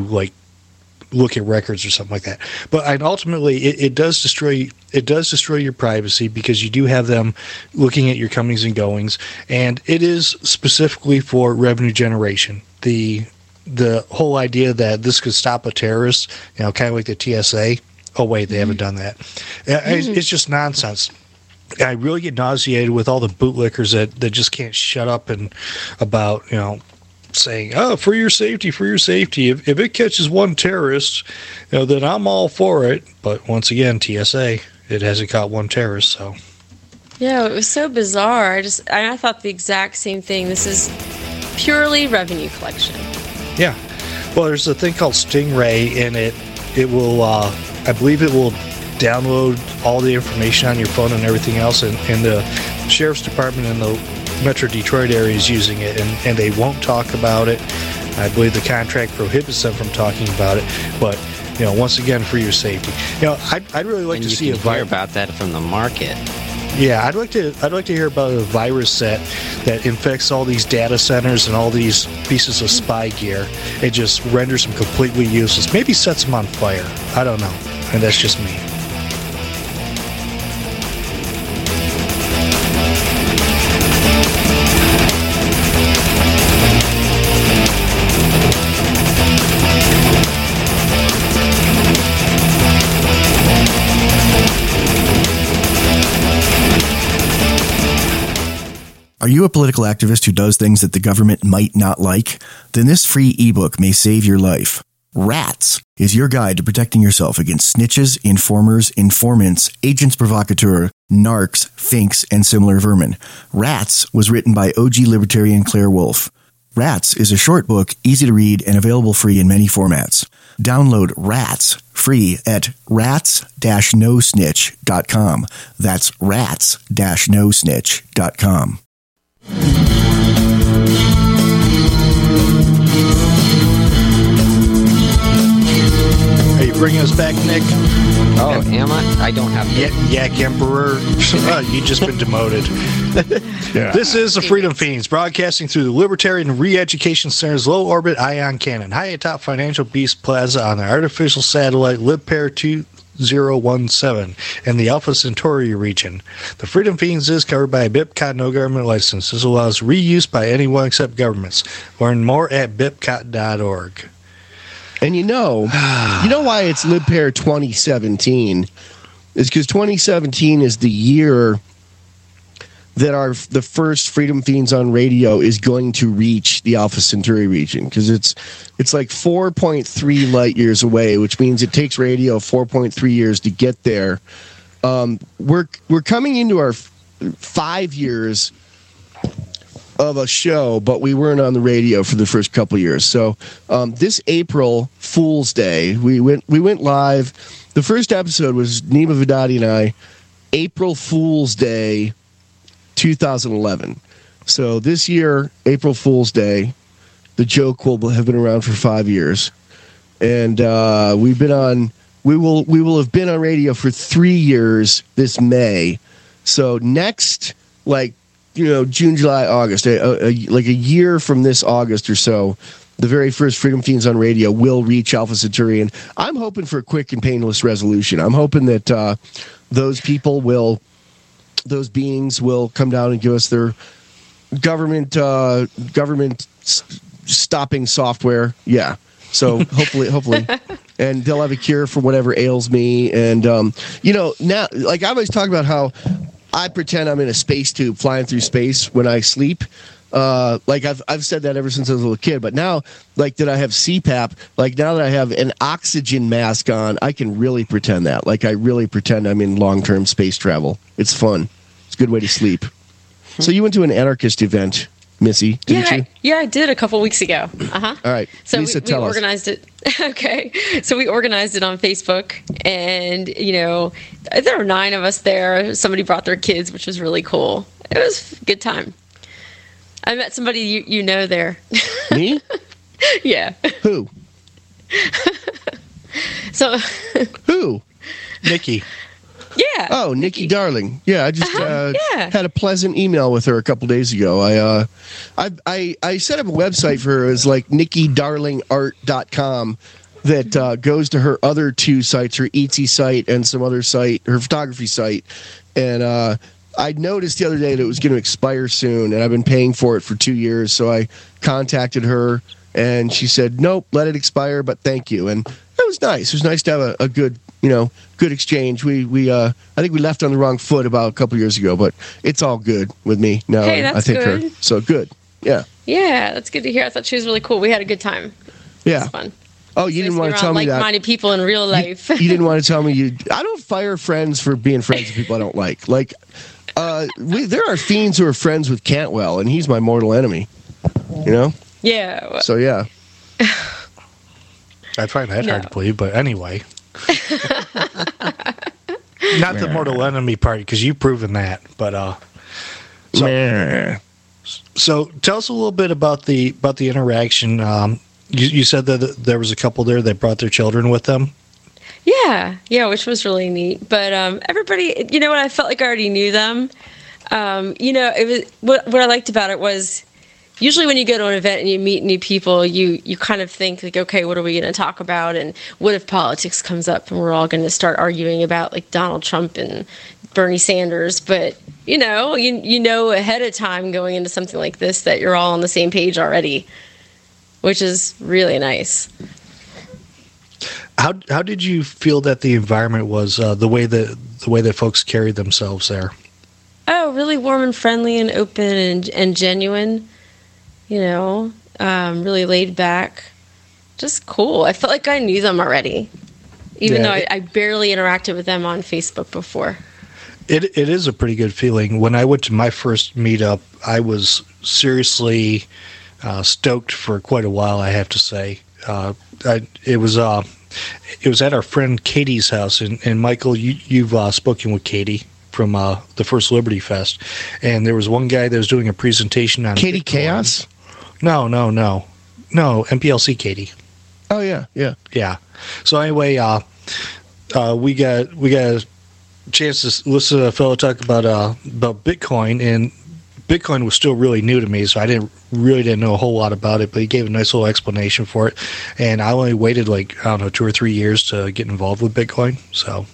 look at records or something like that. But ultimately, it does destroy your privacy because you do have them looking at your comings and goings, and it is specifically for revenue generation. The whole idea that this could stop a terrorist, kind of like the TSA. Oh wait, they haven't done that. It's just nonsense. I really get nauseated with all the bootlickers that just can't shut up about saying, oh, for your safety. If it catches one terrorist, then I'm all for it. But once again, TSA, it hasn't caught one terrorist, so. Yeah, it was so bizarre. I thought the exact same thing. This is purely revenue collection. Yeah. Well, there's a thing called Stingray, and it will, I believe it will download all the information on your phone and everything else, and the Sheriff's Department in the Metro Detroit area is using it, and they won't talk about it. I believe the contract prohibits them from talking about it, but once again, for your safety. I'd really like to see a hear about that from the market. Yeah, I'd like to hear about a virus that infects all these data centers and all these pieces of spy gear. It just renders them completely useless. Maybe sets them on fire. I don't know, and that's just me. Are you a political activist who does things that the government might not like? Then this free ebook may save your life. Rats is your guide to protecting yourself against snitches, informers, informants, agents provocateur, narcs, finks, and similar vermin. Rats was written by OG libertarian Claire Wolfe. Rats is a short book, easy to read, and available free in many formats. Download Rats free at rats-nosnitch.com. That's rats-nosnitch.com. Are you bringing us back, Nick? Oh, am I? I don't have to. Yak Emperor. You've just been demoted. Yeah. This is the Freedom Fiends, broadcasting through the Libertarian Re-Education Center's low-orbit ion cannon, high atop Financial Beast Plaza on the artificial satellite LibPair 6017 in the Alpha Centauri region. The Freedom Fiends is covered by a BIPCOT no government license. This allows reuse by anyone except governments. Learn more at bipcot.org. And you know why it's LibPair 2017 is because 2017 is the year that the first Freedom Fiends on radio is going to reach the Alpha Centauri region, because it's like 4.3 light years away, which means it takes radio 4.3 years to get there. We're coming into our 5 years of a show, but we weren't on the radio for the first couple of years. So this April Fool's Day, we went live. The first episode was Nima Vidadi and I, April Fool's Day 2011. So this year, April Fool's Day, the joke will have been around for 5 years, and we will have been on radio for 3 years this May. So next, June, July, August, like a year from this August or so, the very first Freedom Fiends on radio will reach Alpha Centauri, and I'm hoping for a quick and painless resolution. I'm hoping that those beings will come down and give us their government stopping software. Yeah. So hopefully, and they'll have a cure for whatever ails me. And now, like I always talk about how I pretend I'm in a space tube flying through space when I sleep. I've said that ever since I was a little kid, but now, like, that I have CPAP, like now that I have an oxygen mask on, I can really pretend that. Like, I really pretend I'm in long-term space travel. It's fun. It's a good way to sleep. So you went to an anarchist event, Missy, didn't you? Yeah, I did a couple weeks ago. Uh-huh. All right. So Lisa, we organized it. Okay. So we organized it on Facebook, and, there were 9 of us there. Somebody brought their kids, which was really cool. It was a good time. I met somebody you know there. Me? Yeah. Who? So. Who? Nikki. Yeah. Oh, Nikki Darling. Yeah, I just had a pleasant email with her a couple days ago. I set up a website for her. It's like NikkiDarlingArt.com that goes to her other 2 sites, her Etsy site and some other site, her photography site. And I noticed the other day that it was going to expire soon, and I've been paying for it for 2 years. So I contacted her, and she said, "Nope, let it expire, but thank you." And it was nice. It was nice to have a good, good exchange. I think we left on the wrong foot about a couple years ago, but it's all good with me now. Hey, that's I think good. her. So good. Yeah. Yeah, that's good to hear. I thought she was really cool. We had a good time. Yeah. It was fun. Oh, you didn't want to tell me that. Like-minded people in real life. You didn't want to tell me I don't fire friends for being friends with people I don't like. Like, there are fiends who are friends with Cantwell, and he's my mortal enemy. Yeah. So yeah. I find that hard to believe, but anyway. Not the mortal enemy part, because you've proven that. But so tell us a little bit about the interaction. You said that there was a couple there that brought their children with them. Yeah, which was really neat. But everybody, what I felt like I already knew them. It was what I liked about it was, usually when you go to an event and you meet new people, you kind of think, like, okay, what are we going to talk about? And what if politics comes up and we're all going to start arguing about, like, Donald Trump and Bernie Sanders? But, you know ahead of time going into something like this that you're all on the same page already, which is really nice. How did you feel that the environment was, the way that folks carried themselves there? Oh, really warm and friendly and open and genuine. Really laid back, just cool. I felt like I knew them already, even though I barely interacted with them on Facebook before. It is a pretty good feeling. When I went to my first meetup, I was seriously stoked for quite a while, I have to say. It was at our friend Katie's house, and Michael, you've spoken with Katie from the first Liberty Fest, and there was one guy that was doing a presentation on Katie Bitcoin. Chaos? No, MPLC Katie. Oh yeah. So anyway, we got a chance to listen to a fellow talk about Bitcoin, and Bitcoin was still really new to me, so I didn't know a whole lot about it. But he gave a nice little explanation for it, and I only waited 2 or 3 years to get involved with Bitcoin. So,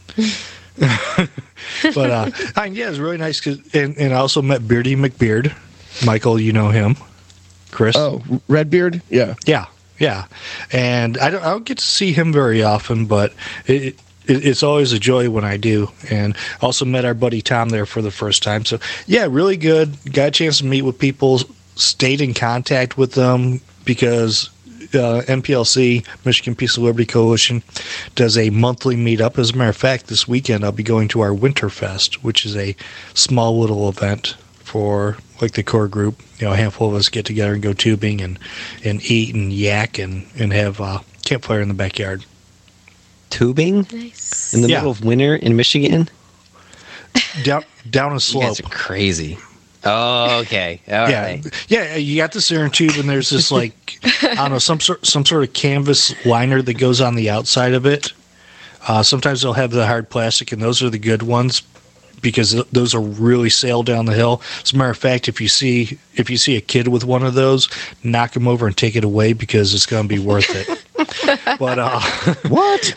but yeah, it was really nice. And I also met Beardy McBeard. Michael, you know him. Chris. Oh, Redbeard. Yeah. Yeah, and I don't get to see him very often, but it's always a joy when I do. And also met our buddy Tom there for the first time. So yeah, really good. Got a chance to meet with people, stayed in contact with them because MPLC, Michigan Peace and Liberty Coalition, does a monthly meetup. As a matter of fact, this weekend I'll be going to our Winterfest, which is a small little event for the core group. A handful of us get together and go tubing and eat and yak and have a campfire in the backyard. Tubing? Nice. In the middle of winter in Michigan? Down a slope. You guys are crazy. Oh, okay. All right. Yeah, you got this iron tube, and there's this I don't know, some sort of canvas liner that goes on the outside of it. Sometimes they'll have the hard plastic, and those are the good ones, because those are really sail down the hill. As a matter of fact, if you see a kid with one of those, knock him over and take it away, because it's going to be worth it. But what?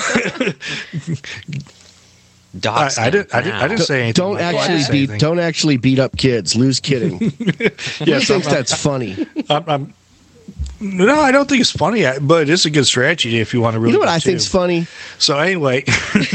Dogs. I didn't say anything. Don't actually beat up kids. Lose kidding. Yeah, Who thinks that's funny? No, I don't think it's funny, but it is a good strategy if you want to really. You know what I think's funny? So anyway.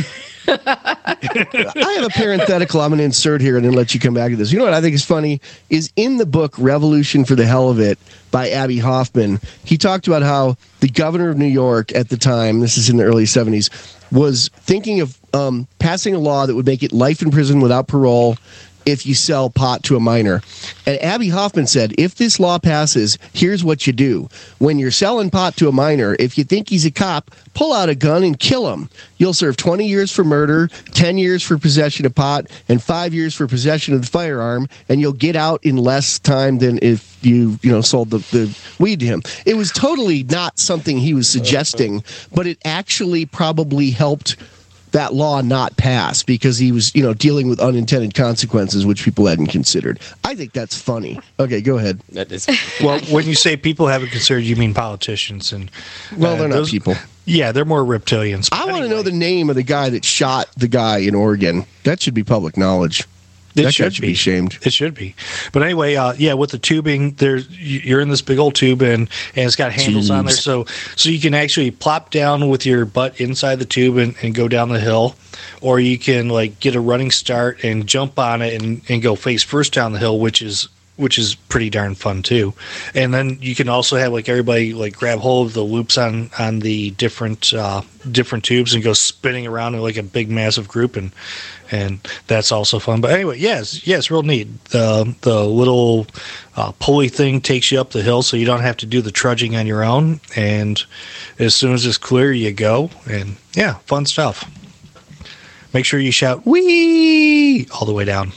I have a parenthetical I'm going to insert here and then let you come back to this. You know what I think is funny is in the book Revolution for the Hell of It by Abbie Hoffman, he talked about how the governor of New York at the time, this is in the early 70s, was thinking of passing a law that would make it life in prison without parole if you sell pot to a minor. And Abbie Hoffman said, if this law passes, here's what you do. When you're selling pot to a minor, if you think he's a cop, pull out a gun and kill him. You'll serve 20 years for murder, 10 years for possession of pot, and 5 years for possession of the firearm, and you'll get out in less time than if you sold the weed to him. It was totally not something he was suggesting, but it actually probably helped that law not pass because he was, dealing with unintended consequences, which people hadn't considered. I think that's funny. Okay, go ahead. That is. Well, when you say people haven't considered, you mean politicians, and they're not people. Yeah, they're more reptilians. I want to know the name of the guy that shot the guy in Oregon. That should be public knowledge. That should be shamed. It should be. But anyway, with the tubing, you're in this big old tube, and it's got handles on there, so you can actually plop down with your butt inside the tube and go down the hill, or you can get a running start and jump on it and go face first down the hill, which is pretty darn fun too. And then you can also have everybody grab hold of the loops on the different tubes and go spinning around in a big massive group, and that's also fun. But anyway, yes, real neat. The little pulley thing takes you up the hill, so you don't have to do the trudging on your own. And as soon as it's clear, you go. And yeah, fun stuff. Make sure you shout "wee" all the way down.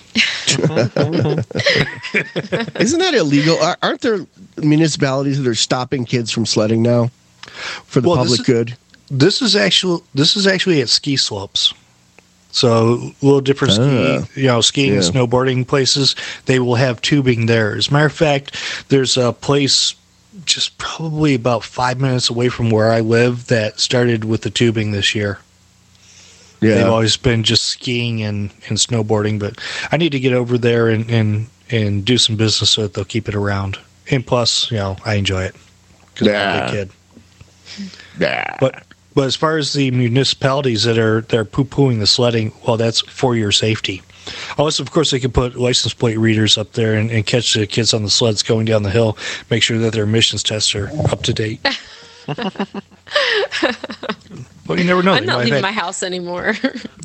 Isn't that illegal? Aren't there municipalities that are stopping kids from sledding now for the public good? This is actually at ski slopes. So little different skiing and snowboarding places, they will have tubing there. As a matter of fact, there's a place just probably about 5 minutes away from where I live that started with the tubing this year. Yeah. They've always been just skiing and snowboarding, but I need to get over there and do some business so that they'll keep it around. And plus, I enjoy it because I'm a big kid. But as far as the municipalities that are poo-pooing the sledding, well, that's for your safety. Also, of course, they can put license plate readers up there and catch the kids on the sleds going down the hill, make sure that their emissions tests are up to date. Well, you never know. I'm not leaving my house anymore.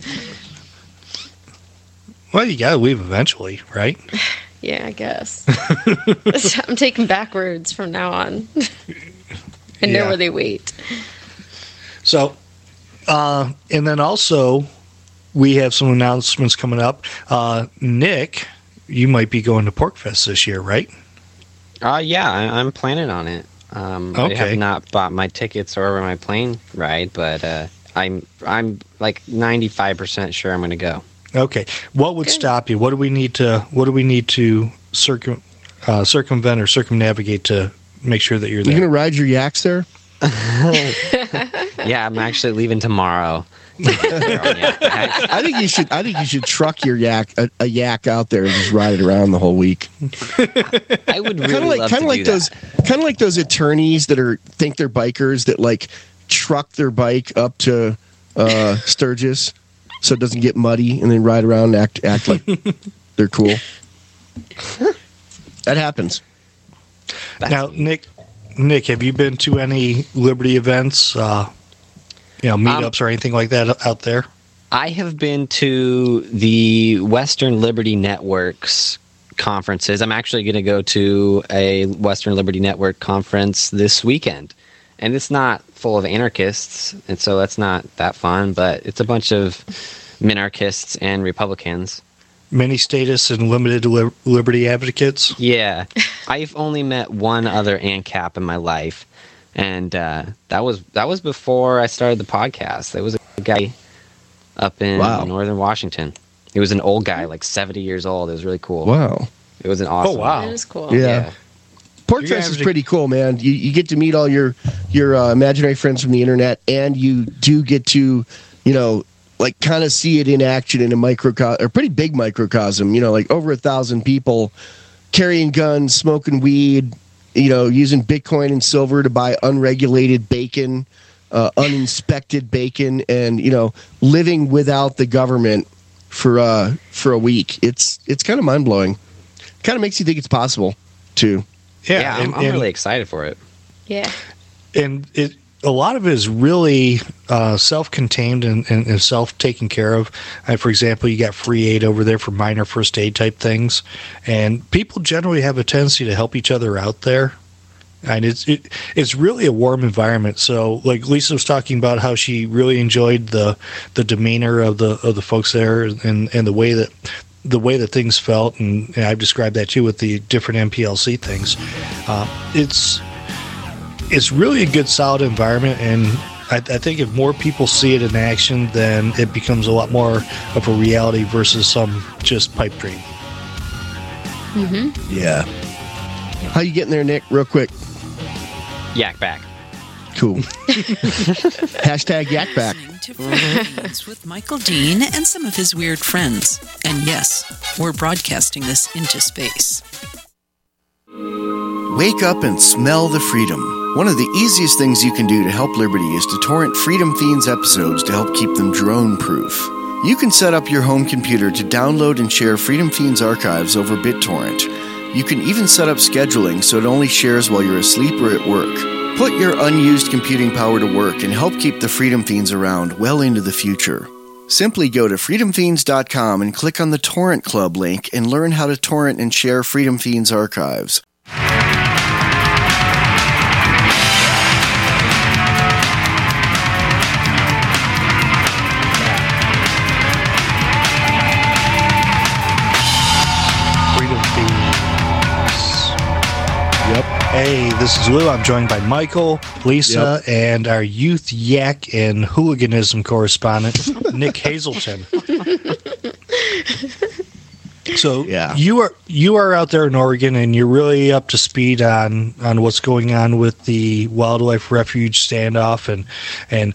Well, you got to leave eventually, right? Yeah, I guess. I'm taking back roads from now on. I know where they wait. So, and then also, we have some announcements coming up. Nick, you might be going to PorcFest this year, right? Yeah, I'm planning on it. I have not bought my tickets or my plane ride, but I'm 95% sure I'm going to go. Okay. What would stop you? What do we need to circumvent or circumnavigate to make sure that you're there? You gonna ride your yaks there? Yeah, I'm actually leaving tomorrow. I think you should truck your yak a yak out there and just ride it around the whole week. I would really love to do that. Kind of like those attorneys that think they're bikers that like truck their bike up to Sturgis so it doesn't get muddy, and then ride around and act like they're cool. That happens. Now, Nick, have you been to any Liberty events? Meetups or anything like that out there? I have been to the Western Liberty Network's conferences. I'm actually going to go to a Western Liberty Network conference this weekend. And it's not full of anarchists, and so that's not that fun, but it's a bunch of minarchists and Republicans. Many status and limited liberty advocates? Yeah. I've only met one other ANCAP in my life. And that was before I started the podcast. There was a guy up in northern Washington. He was an old guy, like 70 years old. It was really cool. Wow. It was an awesome. Oh, wow. It was cool. Yeah. Portfest is pretty cool, man. You get to meet all your imaginary friends from the internet, and you do get to, like kind of see it in action in a microcosm, or pretty big microcosm. Like over 1,000 people carrying guns, smoking weed, using Bitcoin and silver to buy unregulated bacon, uninspected bacon, and living without the government for a week. It's kind of mind blowing. Kind of makes you think it's possible too. Yeah, I'm really excited for it. Yeah, and a lot of it is really self-contained and self-taken care of. For example, you got free aid over there for minor first aid type things, and people generally have a tendency to help each other out there. And it's really a warm environment. So, like Lisa was talking about how she really enjoyed the demeanor of the folks there, and the way that things felt, and I've described that too with the different MPLC things. It's really a good, solid environment, and I think if more people see it in action, then it becomes a lot more of a reality versus some just pipe dream. Mm-hmm. Yeah. How you getting there, Nick? Real quick. Yak back. Cool. Hashtag yak back. To Freedom Feeds with Michael Dean and some of his weird friends. And yes, we're broadcasting this into space. Wake up and smell the freedom. One of the easiest things you can do to help Liberty is to torrent Freedom Fiends episodes to help keep them drone-proof. You can set up your home computer to download and share Freedom Fiends archives over BitTorrent. You can even set up scheduling so it only shares while you're asleep or at work. Put your unused computing power to work and help keep the Freedom Fiends around well into the future. Simply go to freedomfiends.com and click on the Torrent Club link and learn how to torrent and share Freedom Fiends archives. Hey, this is Lou. I'm joined by Michael, Lisa, and our youth yak and hooliganism correspondent, Nick Hazelton. So you are out there in Oregon, and you're really up to speed on what's going on with the wildlife refuge standoff, and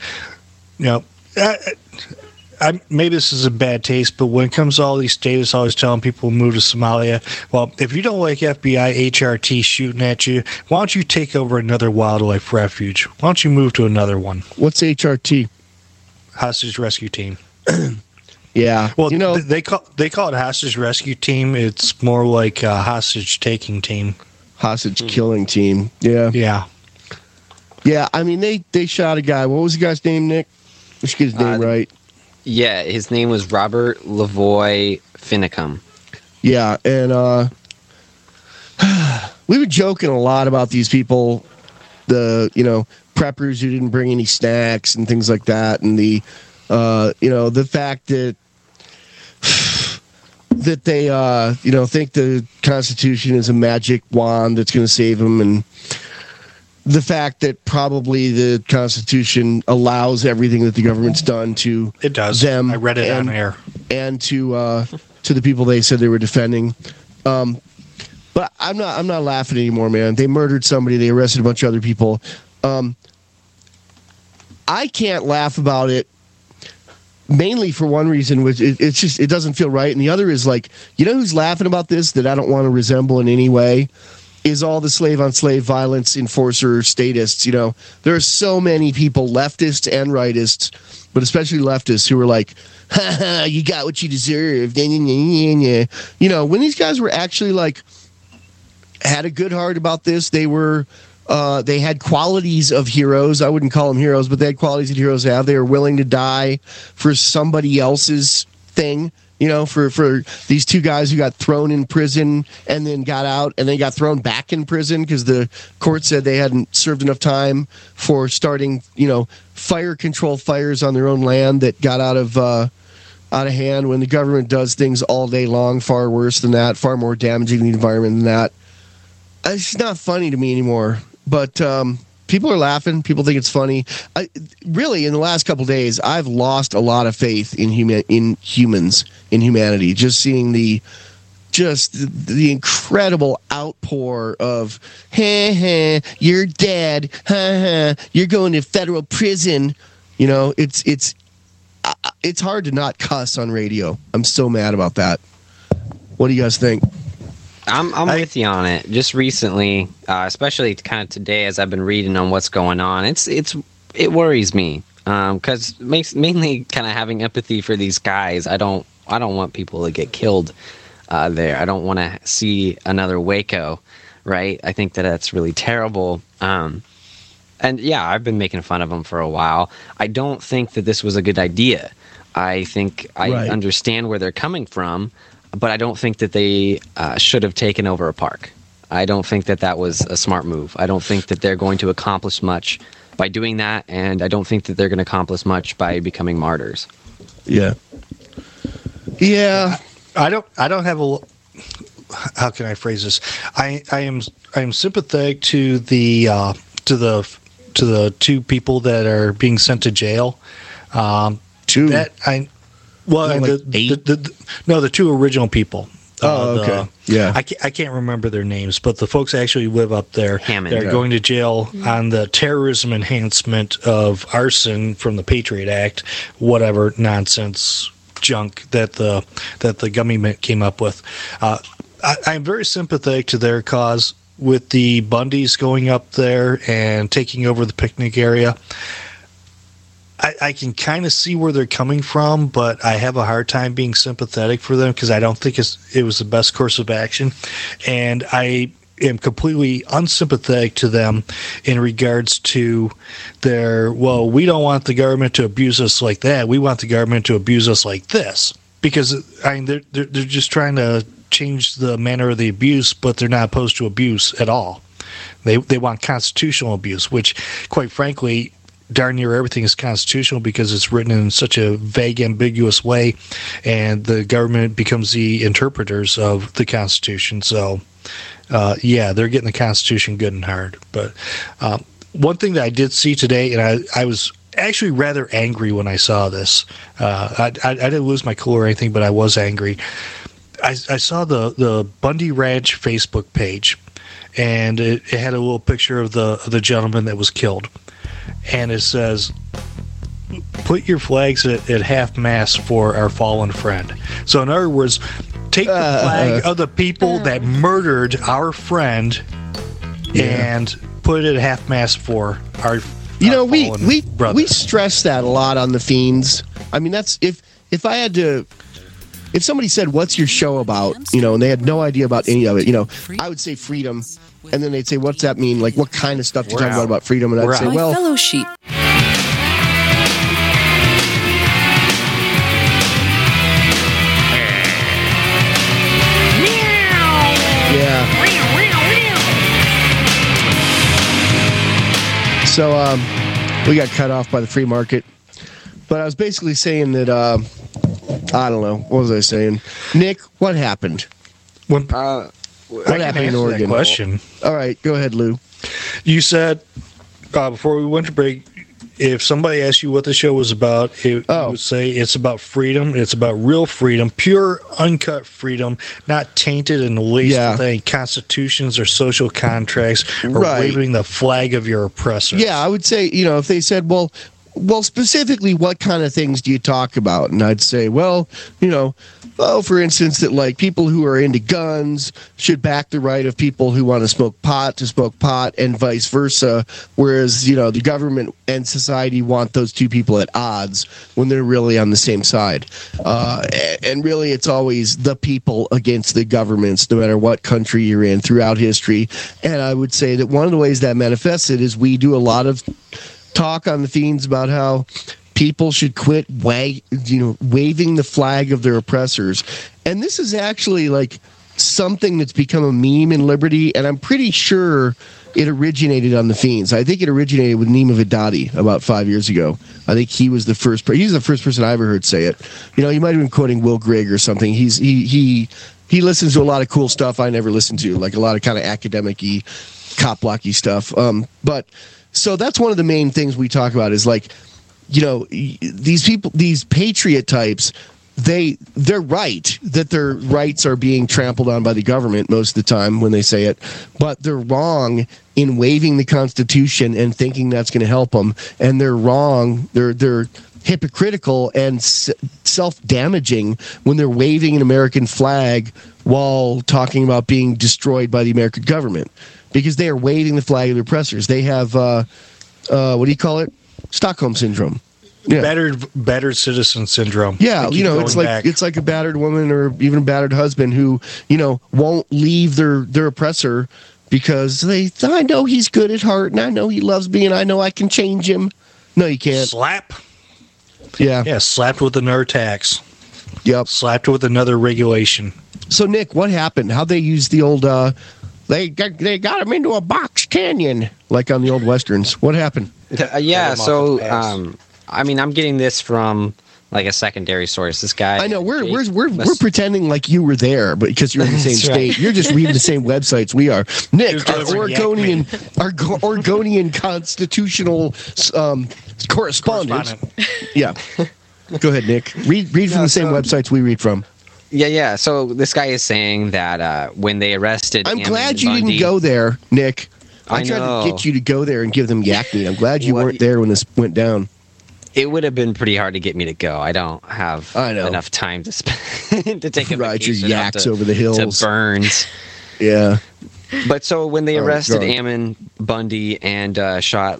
maybe this is a bad taste, but when it comes to all these states always telling people to move to Somalia, well, if you don't like FBI HRT shooting at you, why don't you take over another wildlife refuge? Why don't you move to another one? What's HRT? Hostage Rescue Team. Yeah. Well, they call it Hostage Rescue Team. It's more like a hostage taking team. Hostage killing team. Yeah. Yeah. Yeah. I mean, they shot a guy. What was the guy's name, Nick? Let's get his name right. Yeah, his name was Robert Lavoy Finicum. Yeah, and we were joking a lot about these people, the preppers who didn't bring any snacks and things like that, and the fact that they think the Constitution is a magic wand that's going to save them, and the fact that probably the Constitution allows everything that the government's done to it does. Them I read it on air. and to the people they said they were defending. But I'm not laughing anymore, man. They murdered somebody. They arrested a bunch of other people. I can't laugh about it. Mainly for one reason, which it doesn't feel right, and the other is like, you know who's laughing about this that I don't want to resemble in any way is all the slave-on-slave violence enforcer statists. You know, there are so many people, leftists and rightists, but especially leftists, who are like, ha ha, you got what you deserve. You know, when these guys were actually like had a good heart about this, they were. They had qualities of heroes. I wouldn't call them heroes, but they had qualities that heroes have. They were willing to die for somebody else's thing. You know, for these two guys who got thrown in prison and then got out and then got thrown back in prison because the court said they hadn't served enough time for starting, you know, fire control fires on their own land that got out of hand when the government does things all day long, far worse than that, far more damaging to the environment than that. It's not funny to me anymore. But people are laughing. People think it's funny. Really, in the last couple of days, I've lost a lot of faith in humans, in humanity. Just seeing the incredible outpour of, hey, you're dead, you're going to federal prison. You know, it's hard to not cuss on radio. I'm so mad about that. What do you guys think? I'm with you on it. Just recently, especially kind of today, as I've been reading on what's going on, it worries me because mainly kind of having empathy for these guys. I don't want people to get killed there. I don't want to see another Waco, right? I think that's really terrible. And yeah, I've been making fun of them for a while. I don't think that this was a good idea. I think I understand where they're coming from. But I don't think that they should have taken over a park. I don't think that was a smart move. I don't think that they're going to accomplish much by doing that, and I don't think that they're going to accomplish much by becoming martyrs. Yeah. I don't have a. How can I phrase this? I am sympathetic to the two people that are being sent to jail. Two. The two original people. Okay. Yeah. I can't remember their names, but the folks actually live up there. Hammond. They're going to jail on the terrorism enhancement of arson from the Patriot Act, whatever nonsense junk that the government came up with. I'm very sympathetic to their cause with the Bundys going up there and taking over the picnic area. I can kind of see where they're coming from, but I have a hard time being sympathetic for them because I don't think it was the best course of action. And I am completely unsympathetic to them in regards to we don't want the government to abuse us like that. We want the government to abuse us like this. Because, I mean, they're just trying to change the manner of the abuse, but they're not opposed to abuse at all. They want constitutional abuse, which, quite frankly, darn near everything is constitutional because it's written in such a vague, ambiguous way, and the government becomes the interpreters of the Constitution. So, they're getting the Constitution good and hard. But one thing that I did see today, and I was actually rather angry when I saw this. I didn't lose my cool or anything, but I was angry. I saw the Bundy Ranch Facebook page, and it had a little picture of the gentleman that was killed. And it says, put your flags at half-mast for our fallen friend. So in other words, take the flag of the people that murdered our friend and put it at half-mast for our we stress that a lot on the Fiends. I mean, that's if somebody said, what's your show about, and they had no idea about any of it, I would say freedom. And then they'd say, what's that mean? Like, what kind of stuff do you talk about freedom? And I'd say, well, fellow sheep. Yeah. So, we got cut off by the free market. But I was basically saying that, I don't know. What was I saying? Nick, what happened? What happened in Oregon? Question. All right, go ahead, Lou. You said before we went to break, if somebody asked you what the show was about, you would say it's about freedom. It's about real freedom, pure, uncut freedom, not tainted and laced with any constitutions or social contracts or waving the flag of your oppressor. Yeah, I would say, if they said, well, specifically, what kind of things do you talk about? And I'd say, for instance, that like people who are into guns should back the right of people who want to smoke pot, and vice versa. Whereas, the government and society want those two people at odds when they're really on the same side. And really, it's always the people against the governments, no matter what country you're in throughout history. And I would say that one of the ways that manifested is we do a lot of talk on the Fiends about how people should quit waving the flag of their oppressors. And this is actually like something that's become a meme in Liberty, and I'm pretty sure it originated on the Fiends. I think it originated with Nima Vidadi about 5 years ago. I think he was the first he's the first person I ever heard say it. He might have been quoting Will Grigg or something. He listens to a lot of cool stuff I never listened to, like a lot of kind of academic-y, cop-blocky stuff. So that's one of the main things we talk about is like, these people, these patriot types, they're right that their rights are being trampled on by the government most of the time when they say it, but they're wrong in waiving the Constitution and thinking that's going to help them. And they're wrong. They're hypocritical and self-damaging when they're waving an American flag while talking about being destroyed by the American government. Because they are waving the flag of the oppressors. They have, what do you call it? Stockholm syndrome. Yeah. Battered citizen syndrome. Yeah, it's like a battered woman or even a battered husband who, won't leave their oppressor because I know he's good at heart and I know he loves me and I know I can change him. No, you can't. Slap. Yeah. Yeah, slapped with another tax. Yep. Slapped with another regulation. So, Nick, what happened? How'd they use the old... They got him into a box canyon, like on the old westerns. What happened? So I'm getting this from like a secondary source. This guy, I know we're pretending like you were there, but because you're in the same state, you're just reading the same websites we are. Nick, our Oregonian constitutional correspondent. Yeah, go ahead, Nick. Read from the same websites we read from. Yeah. So this guy is saying that when they arrested, I'm glad you didn't go there, Nick. I tried to get you to go there and give them yak meat. I'm glad you weren't there when this went down. It would have been pretty hard to get me to go. I don't have enough time to spend to take a ride your yaks over the hills to Burns. Yeah. But so when they arrested Ammon Bundy and shot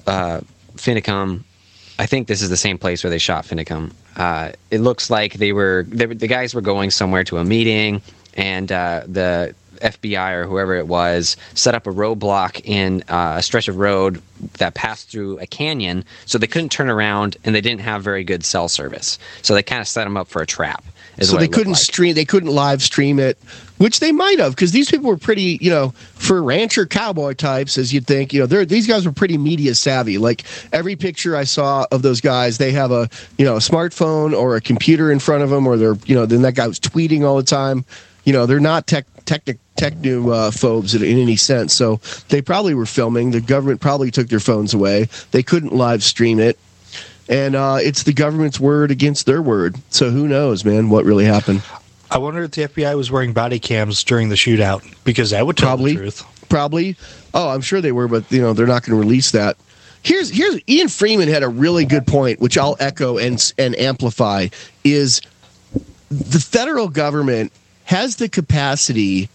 Finicum, I think this is the same place where they shot Finicum. It looks like the guys were going somewhere to a meeting, and the FBI or whoever it was set up a roadblock in a stretch of road that passed through a canyon, so they couldn't turn around, and they didn't have very good cell service. So they kind of set them up for a trap. So they couldn't stream. They couldn't live stream it, which they might have, because these people were pretty, for rancher cowboy types, as you'd think. These guys were pretty media savvy. Like every picture I saw of those guys, they have a smartphone or a computer in front of them, or they're then that guy was tweeting all the time. They're not technophobes in any sense. So they probably were filming. The government probably took their phones away. They couldn't live stream it. And it's the government's word against their word. So who knows, man, what really happened. I wonder if the FBI was wearing body cams during the shootout, because that would tell the truth. Probably. Oh, I'm sure they were, but they're not going to release that. Here's Ian Freeman had a really good point, which I'll echo and amplify, is the federal government has the capacity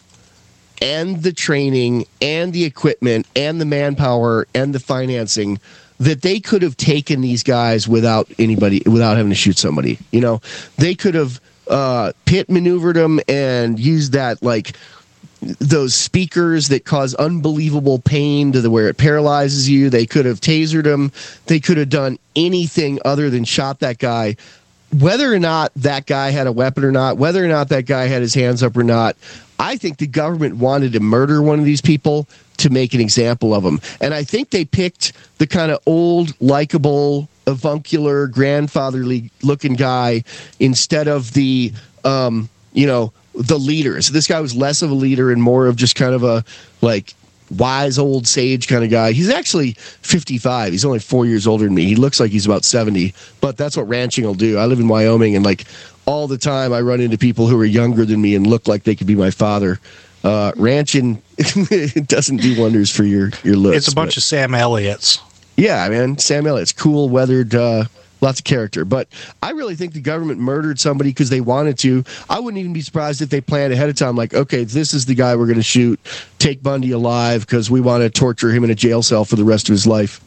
and the training and the equipment and the manpower and the financing that they could have taken these guys without having to shoot somebody. They could have pit maneuvered them and used that, like those speakers that cause unbelievable pain to where it paralyzes you. They could have tasered them. They could have done anything other than shot that guy. Whether or not that guy had a weapon or not, whether or not that guy had his hands up or not, I think the government wanted to murder one of these people to make an example of them. And I think they picked the kind of old, likable, avuncular, grandfatherly-looking guy instead of the, the leaders. This guy was less of a leader and more of just kind of a, wise old sage kind of guy. He's actually 55. He's only 4 years older than me. He looks like he's about 70, but that's what ranching will do. I live in Wyoming, and like all the time I run into people who are younger than me and look like they could be my father. Ranching it doesn't do wonders for your looks. It's a bunch of Sam Elliott's. Yeah, man. Sam Elliott's cool, weathered, lots of character. But I really think the government murdered somebody because they wanted to. I wouldn't even be surprised if they planned ahead of time, like, okay, this is the guy we're going to shoot, take Bundy alive because we want to torture him in a jail cell for the rest of his life.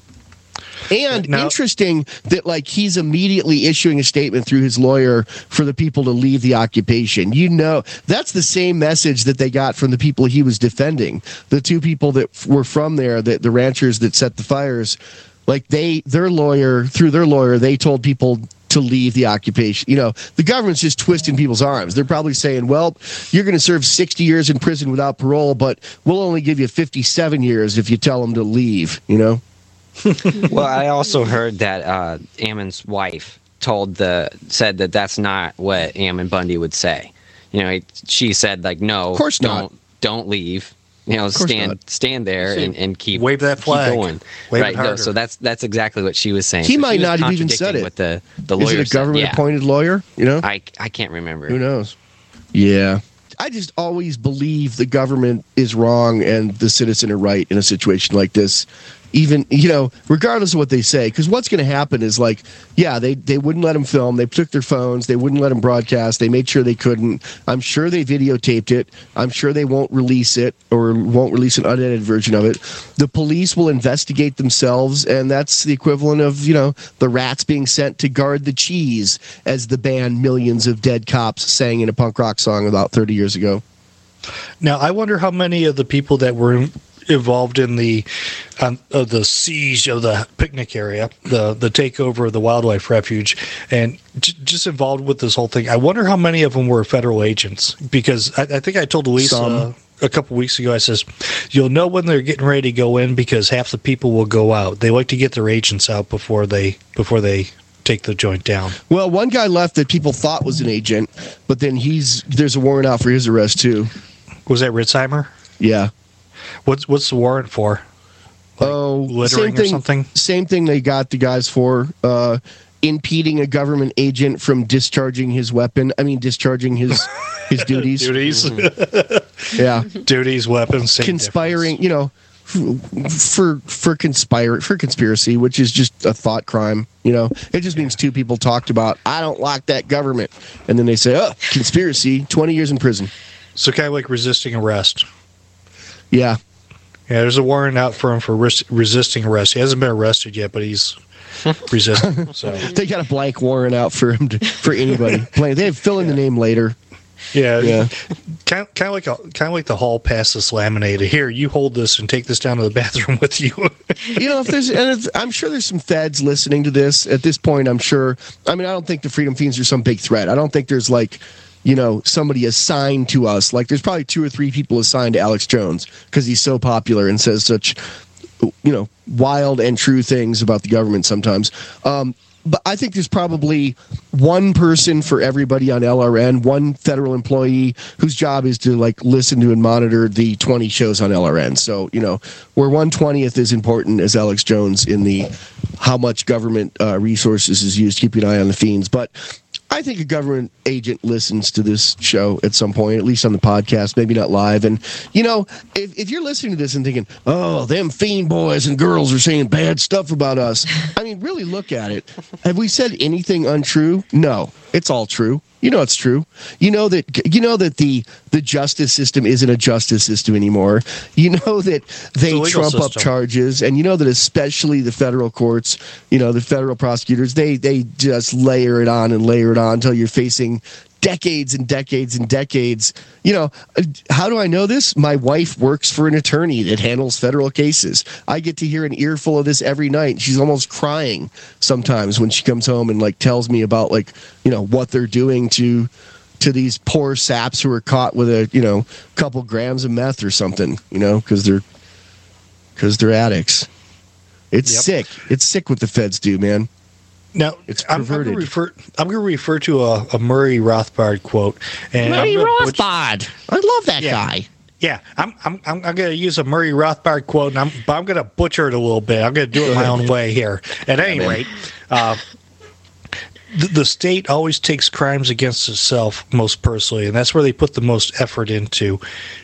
And interesting that, like, he's immediately issuing a statement through his lawyer for the people to leave the occupation. You know, that's the same message that they got from the people he was defending. The two people that were from there, the ranchers that set the fires, like through their lawyer, they told people to leave the occupation. You know, the government's just twisting people's arms. They're probably saying, well, you're going to serve 60 years in prison without parole, but we'll only give you 57 years if you tell them to leave, you know? Well, I also heard that Ammon's wife said that that's not what Ammon Bundy would say. You know, she said, like, no, of course don't leave. You know, stand there and keep wave that flag. Keep going. Wave right. it harder. No, so that's exactly what she was saying. He so might not have even said it. What the lawyer Is it a government appointed lawyer? You know, I can't remember. Who knows? Yeah. I just always believe the government is wrong and the citizen are right in a situation like this. Even, you know, regardless of what they say, because what's going to happen is, like, yeah, they wouldn't let them film. They took their phones. They wouldn't let them broadcast. They made sure they couldn't. I'm sure they videotaped it. I'm sure they won't release it or won't release an unedited version of it. The police will investigate themselves, and that's the equivalent of, you know, the rats being sent to guard the cheese, as the band Millions of Dead Cops sang in a punk rock song about 30 years ago. Now, I wonder how many of the people that were involved in the siege of the picnic area, the takeover of the wildlife refuge, and just involved with this whole thing. I wonder how many of them were federal agents, because I think I told Lisa a couple weeks ago, I says, you'll know when they're getting ready to go in because half the people will go out. They like to get their agents out before they take the joint down. Well, one guy left that people thought was an agent, but then there's a warrant out for his arrest too. Was that Ritzheimer? Yeah. What's the warrant for? Littering or something? Same thing they got the guys for. Impeding a government agent from discharging his weapon. I mean, discharging his duties. Yeah. Duties, weapons. Conspiring, you know, for conspiracy, which is just a thought crime. You know, it just means two people talked about, I don't like that government. And then they say, oh, conspiracy, 20 years in prison. So kind of like resisting arrest. Yeah. Yeah, there's a warrant out for him for resisting arrest. He hasn't been arrested yet, but he's resisting. So they got a blank warrant out for him for anybody. They fill in the name later. Yeah. Kind of like the hall pass this laminated. Here, you hold this and take this down to the bathroom with you. You know, I'm sure there's some feds listening to this at this point. I'm sure. I mean, I don't think the Freedom Fiends are some big threat. I don't think there's, like, you know, somebody assigned to us. Like, there's probably 2 or 3 people assigned to Alex Jones because he's so popular and says such, you know, wild and true things about the government sometimes. But I think there's probably one person for everybody on LRN, one federal employee whose job is to, like, listen to and monitor the 20 shows on LRN. So, you know, where 1/20th is important as Alex Jones in the how much government resources is used, keeping an eye on the fiends. But I think a government agent listens to this show at some point, at least on the podcast, maybe not live. And, you know, if you're listening to this and thinking, oh, them fiend boys and girls are saying bad stuff about us, I mean, really look at it. Have we said anything untrue? No, it's all true. You know it's true. You know that the justice system isn't a justice system anymore. You know that they trump up charges, and you know that especially the federal courts, you know, the federal prosecutors, they just layer it on until you're facing decades and decades and decades. You know, how do I know this? My wife works for an attorney that handles federal cases. I get to hear an earful of this every night. She's almost crying sometimes when she comes home and, like, tells me about, like, you know, what they're doing to these poor saps who are caught with a, you know, couple grams of meth or something, you know, because they're addicts. It's sick. It's sick what the feds do, man. Now, it's I'm perverted. I'm going to refer to a Murray Rothbard quote. And Murray Rothbard. I love that guy. Yeah, I'm going to use a Murray Rothbard quote, but I'm going to butcher it a little bit. I'm going to do it my own way here. At any rate, the state always takes crimes against itself most personally, and that's where they put the most effort into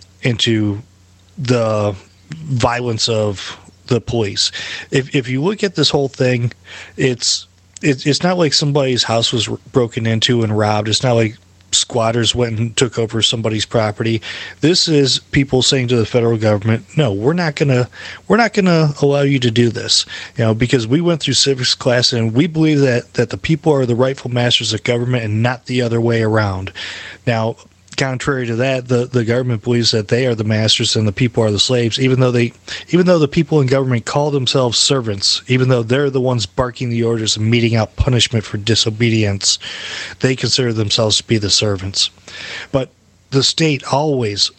the violence of the police. If you look at this whole thing, it's not like somebody's house was broken into and robbed. It's not like squatters went and took over somebody's property. This is people saying to the federal government, no, we're not gonna allow you to do this, because we went through civics class and we believe that the people are the rightful masters of government and not the other way around. Now, contrary to that, the government believes that they are the masters and the people are the slaves, even though the people in government call themselves servants, even though they're the ones barking the orders and meting out punishment for disobedience, they consider themselves to be the servants. But the state always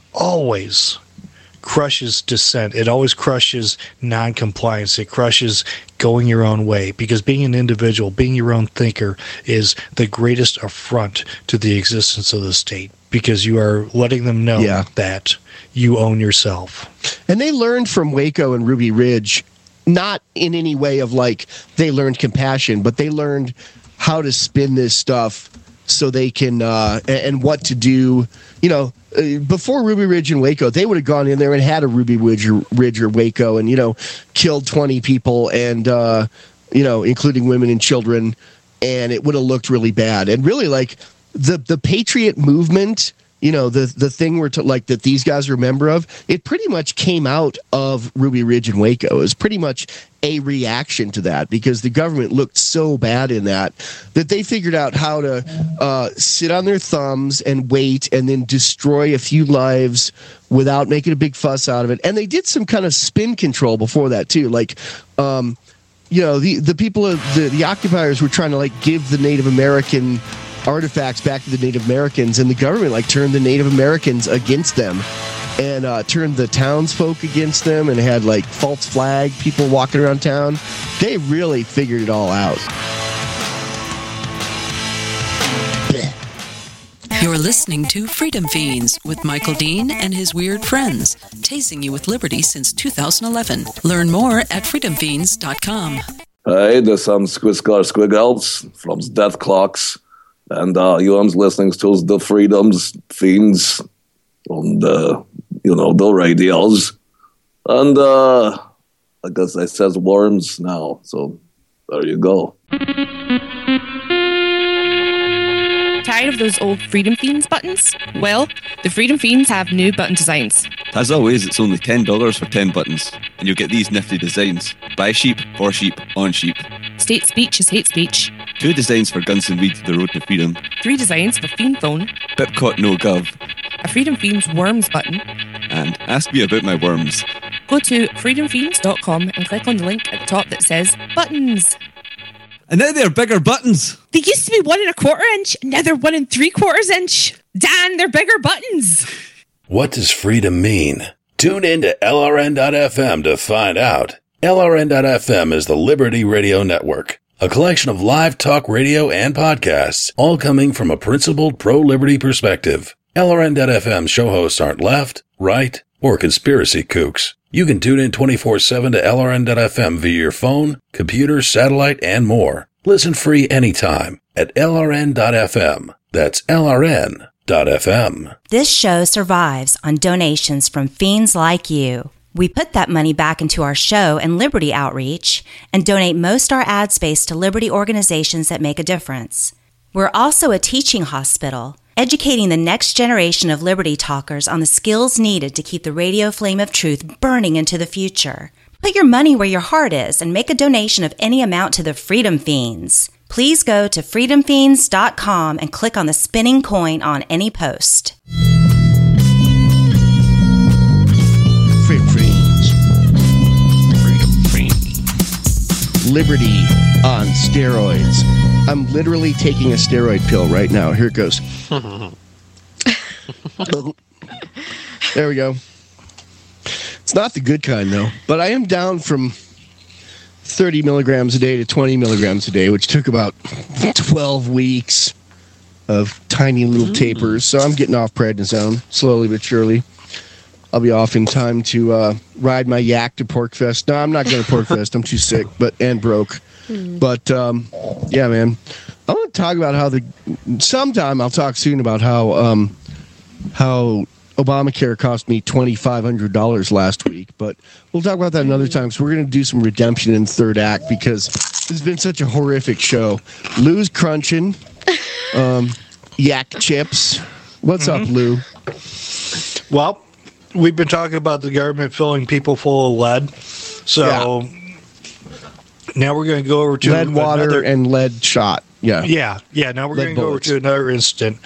crushes dissent. It always crushes non-compliance. It crushes going your own way, because being an individual, being your own thinker, is the greatest affront to the existence of the state, because you are letting them know that you own yourself. And they learned from Waco and Ruby Ridge, not in any way of like they learned compassion, but they learned how to spin this stuff so they can and what to do. Before Ruby Ridge and Waco, they would have gone in there and had a Ruby Ridge or Waco and, killed 20 people and, including women and children. And it would have looked really bad. And really, like, the Patriot movement, the thing that these guys are a member of, it pretty much came out of Ruby Ridge and Waco. It was pretty much a reaction to that, because the government looked so bad in that they figured out how to sit on their thumbs and wait and then destroy a few lives without making a big fuss out of it. And they did some kind of spin control before that too. Like, the people the occupiers were trying to like give the Native American artifacts back to the Native Americans, and the government turned the Native Americans against them and turned the townsfolk against them and had false flag people walking around town. They really figured it all out. You're listening to Freedom Fiends with Michael Dean and his weird friends, tasing you with liberty since 2011. Learn more at freedomfiends.com. Hey, this is Squiggles from Death Clocks. And you are listening to the Freedom's Fiends on the radios. And I guess it says worms now, so there you go. Tired of those old Freedom Fiends buttons? Well, the Freedom Fiends have new button designs. As always, it's only $10 for 10 buttons, and you'll get these nifty designs. By sheep, for sheep, on sheep. State speech is hate speech. 2 designs for Guns and Weed, the road to freedom. 3 designs for Fiend Phone. Pipcot no gov. A Freedom Fiends worms button. And ask me about my worms. Go to freedomfiends.com and click on the link at the top that says buttons. And now they're bigger buttons. They used to be 1 1/4 inch, and now they're 1 3/4 inch. Dan, they're bigger buttons. What does freedom mean? Tune in to LRN.FM to find out. LRN.FM is the Liberty Radio Network, a collection of live talk radio and podcasts, all coming from a principled pro-liberty perspective. LRN.FM show hosts aren't left, right, or conspiracy kooks. You can tune in 24/7 to LRN.FM via your phone, computer, satellite, and more. Listen free anytime at LRN.FM. That's LRN.FM. This show survives on donations from fiends like you. We put that money back into our show and Liberty outreach and donate most our ad space to Liberty organizations that make a difference. We're also a teaching hospital, educating the next generation of Liberty talkers on the skills needed to keep the radio flame of truth burning into the future. Put your money where your heart is and make a donation of any amount to the Freedom Fiends. Please go to freedomfiends.com and click on the spinning coin on any post. Freedom Fiends. Freedom Fiends. Liberty on steroids. I'm literally taking a steroid pill right now. Here it goes. There we go. It's not the good kind, though. But I am down from 30 milligrams a day to 20 milligrams a day, which took about 12 weeks of tiny little tapers. So I'm getting off prednisone slowly but surely. I'll be off in time to ride my yak to PorcFest. No, I'm not going to PorcFest. I'm too sick, and broke. But yeah, man, I want to talk about how sometime I'll talk soon about how Obamacare cost me $2,500 last week, but we'll talk about that another time. So we're going to do some redemption in the third act because it's been such a horrific show. Lou's crunching, yak chips. What's up, Lou? Well, we've been talking about the government filling people full of lead, so now we're going to go over to lead water and lead shot. Yeah. Now we're going to go over to another incident.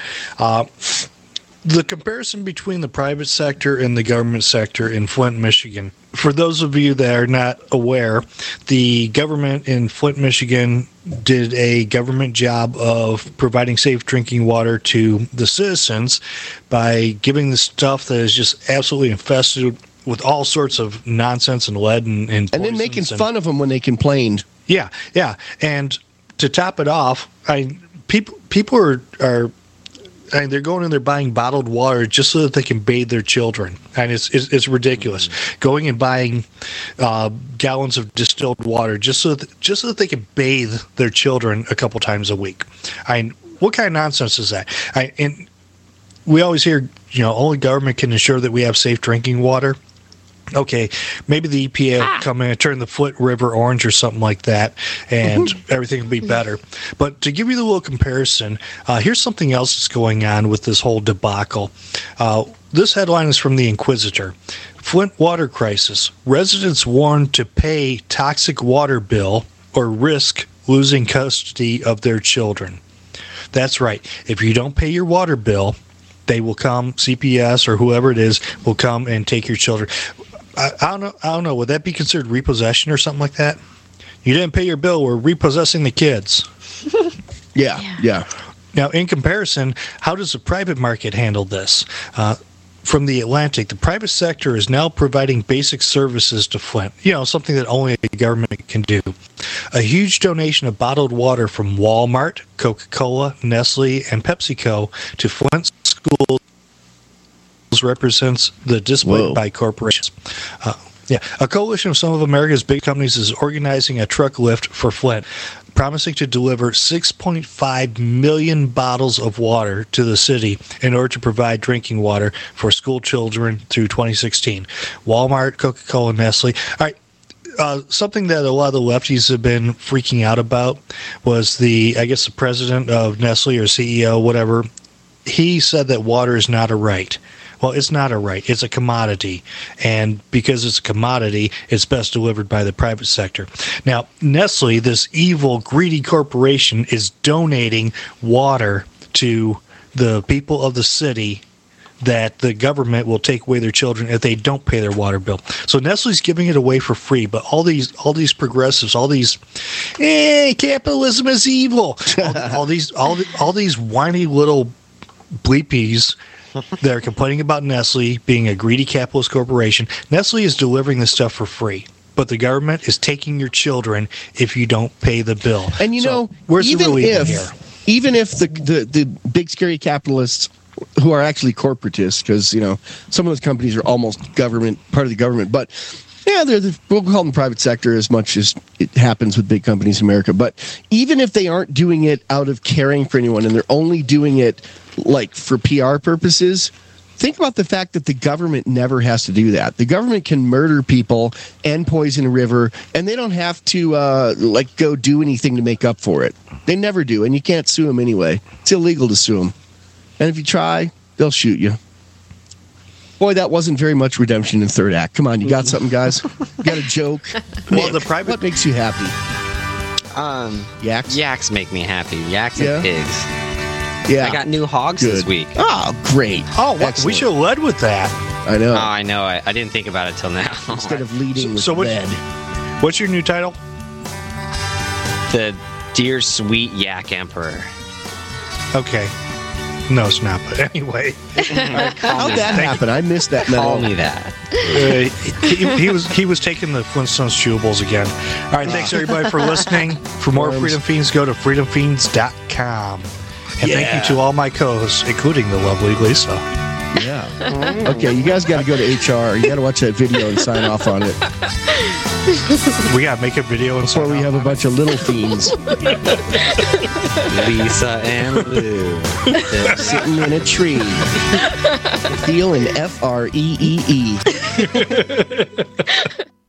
The comparison between the private sector and the government sector in Flint, Michigan. For those of you that are not aware, the government in Flint, Michigan did a government job of providing safe drinking water to the citizens by giving the stuff that is just absolutely infested with all sorts of nonsense and lead and then making fun of them when they complained. Yeah. And to top it off, people are and they're going and they're buying bottled water just so that they can bathe their children, and it's ridiculous. Going and buying gallons of distilled water just so that they can bathe their children a couple times a week. What kind of nonsense is that? And we always hear, only government can ensure that we have safe drinking water. Okay, maybe the EPA will come in and turn the Flint River orange or something like that, and everything will be better. But to give you the little comparison, here's something else that's going on with this whole debacle. This headline is from the Inquisitor. Flint water crisis. Residents warned to pay toxic water bill or risk losing custody of their children. That's right. If you don't pay your water bill, they will come, CPS or whoever it is, will come and take your children. I don't know. Would that be considered repossession or something like that? You didn't pay your bill. We're repossessing the kids. Yeah. Now, in comparison, how does the private market handle this? From the Atlantic, the private sector is now providing basic services to Flint. Something that only the government can do. A huge donation of bottled water from Walmart, Coca-Cola, Nestle, and PepsiCo to Flint schools represents the display by corporations. A coalition of some of America's big companies is organizing a truck lift for Flint, promising to deliver 6.5 million bottles of water to the city in order to provide drinking water for school children through 2016. Walmart, Coca-Cola, Nestle. All right. Something that a lot of the lefties have been freaking out about was the president of Nestle or CEO, whatever. He said that water is not a right. Well, it's not a right. It's a commodity. And because it's a commodity, it's best delivered by the private sector. Now, Nestle, this evil, greedy corporation, is donating water to the people of the city that the government will take away their children if they don't pay their water bill. So Nestle's giving it away for free, but all these progressives, all these capitalism is evil. all these whiny little bleepies that are complaining about Nestle being a greedy capitalist corporation. Nestle is delivering this stuff for free, but the government is taking your children if you don't pay the bill. And where's the real evil here? Even if the big scary capitalists who are actually corporatists, because some of those companies are almost part of the government, but we'll call them private sector as much as it happens with big companies in America. But even if they aren't doing it out of caring for anyone and they're only doing it like for PR purposes, think about the fact that the government never has to do that. The government can murder people and poison a river, and they don't have to go do anything to make up for it. They never do, and you can't sue them anyway. It's illegal to sue them. And if you try, they'll shoot you. Boy, that wasn't very much redemption in third act. Come on, you got something, guys? You got a joke? Well, Nick, what makes you happy? Yaks? Yaks make me happy. Yaks and pigs. Yeah. I got new hogs this week. Oh, great. Oh, we should have led with that. I know. Oh, I know. I didn't think about it till now. Instead of leading with lead. What's your new title? The Dear Sweet Yak Emperor. Okay. No, it's not. But anyway, how'd that happen? I missed that. Call me that. He was taking the Flintstones chewables again. All right, thanks everybody for listening. For more Freedom Fiends, go to freedomfiends.com. And thank you to all my co-hosts, including the lovely Lisa. Yeah. Okay, you guys got to go to HR. You got to watch that video and sign off on it. We got to make a video and before we have a bunch of little fiends. Lisa and Lou. Sitting in a tree. Feeling FREEE.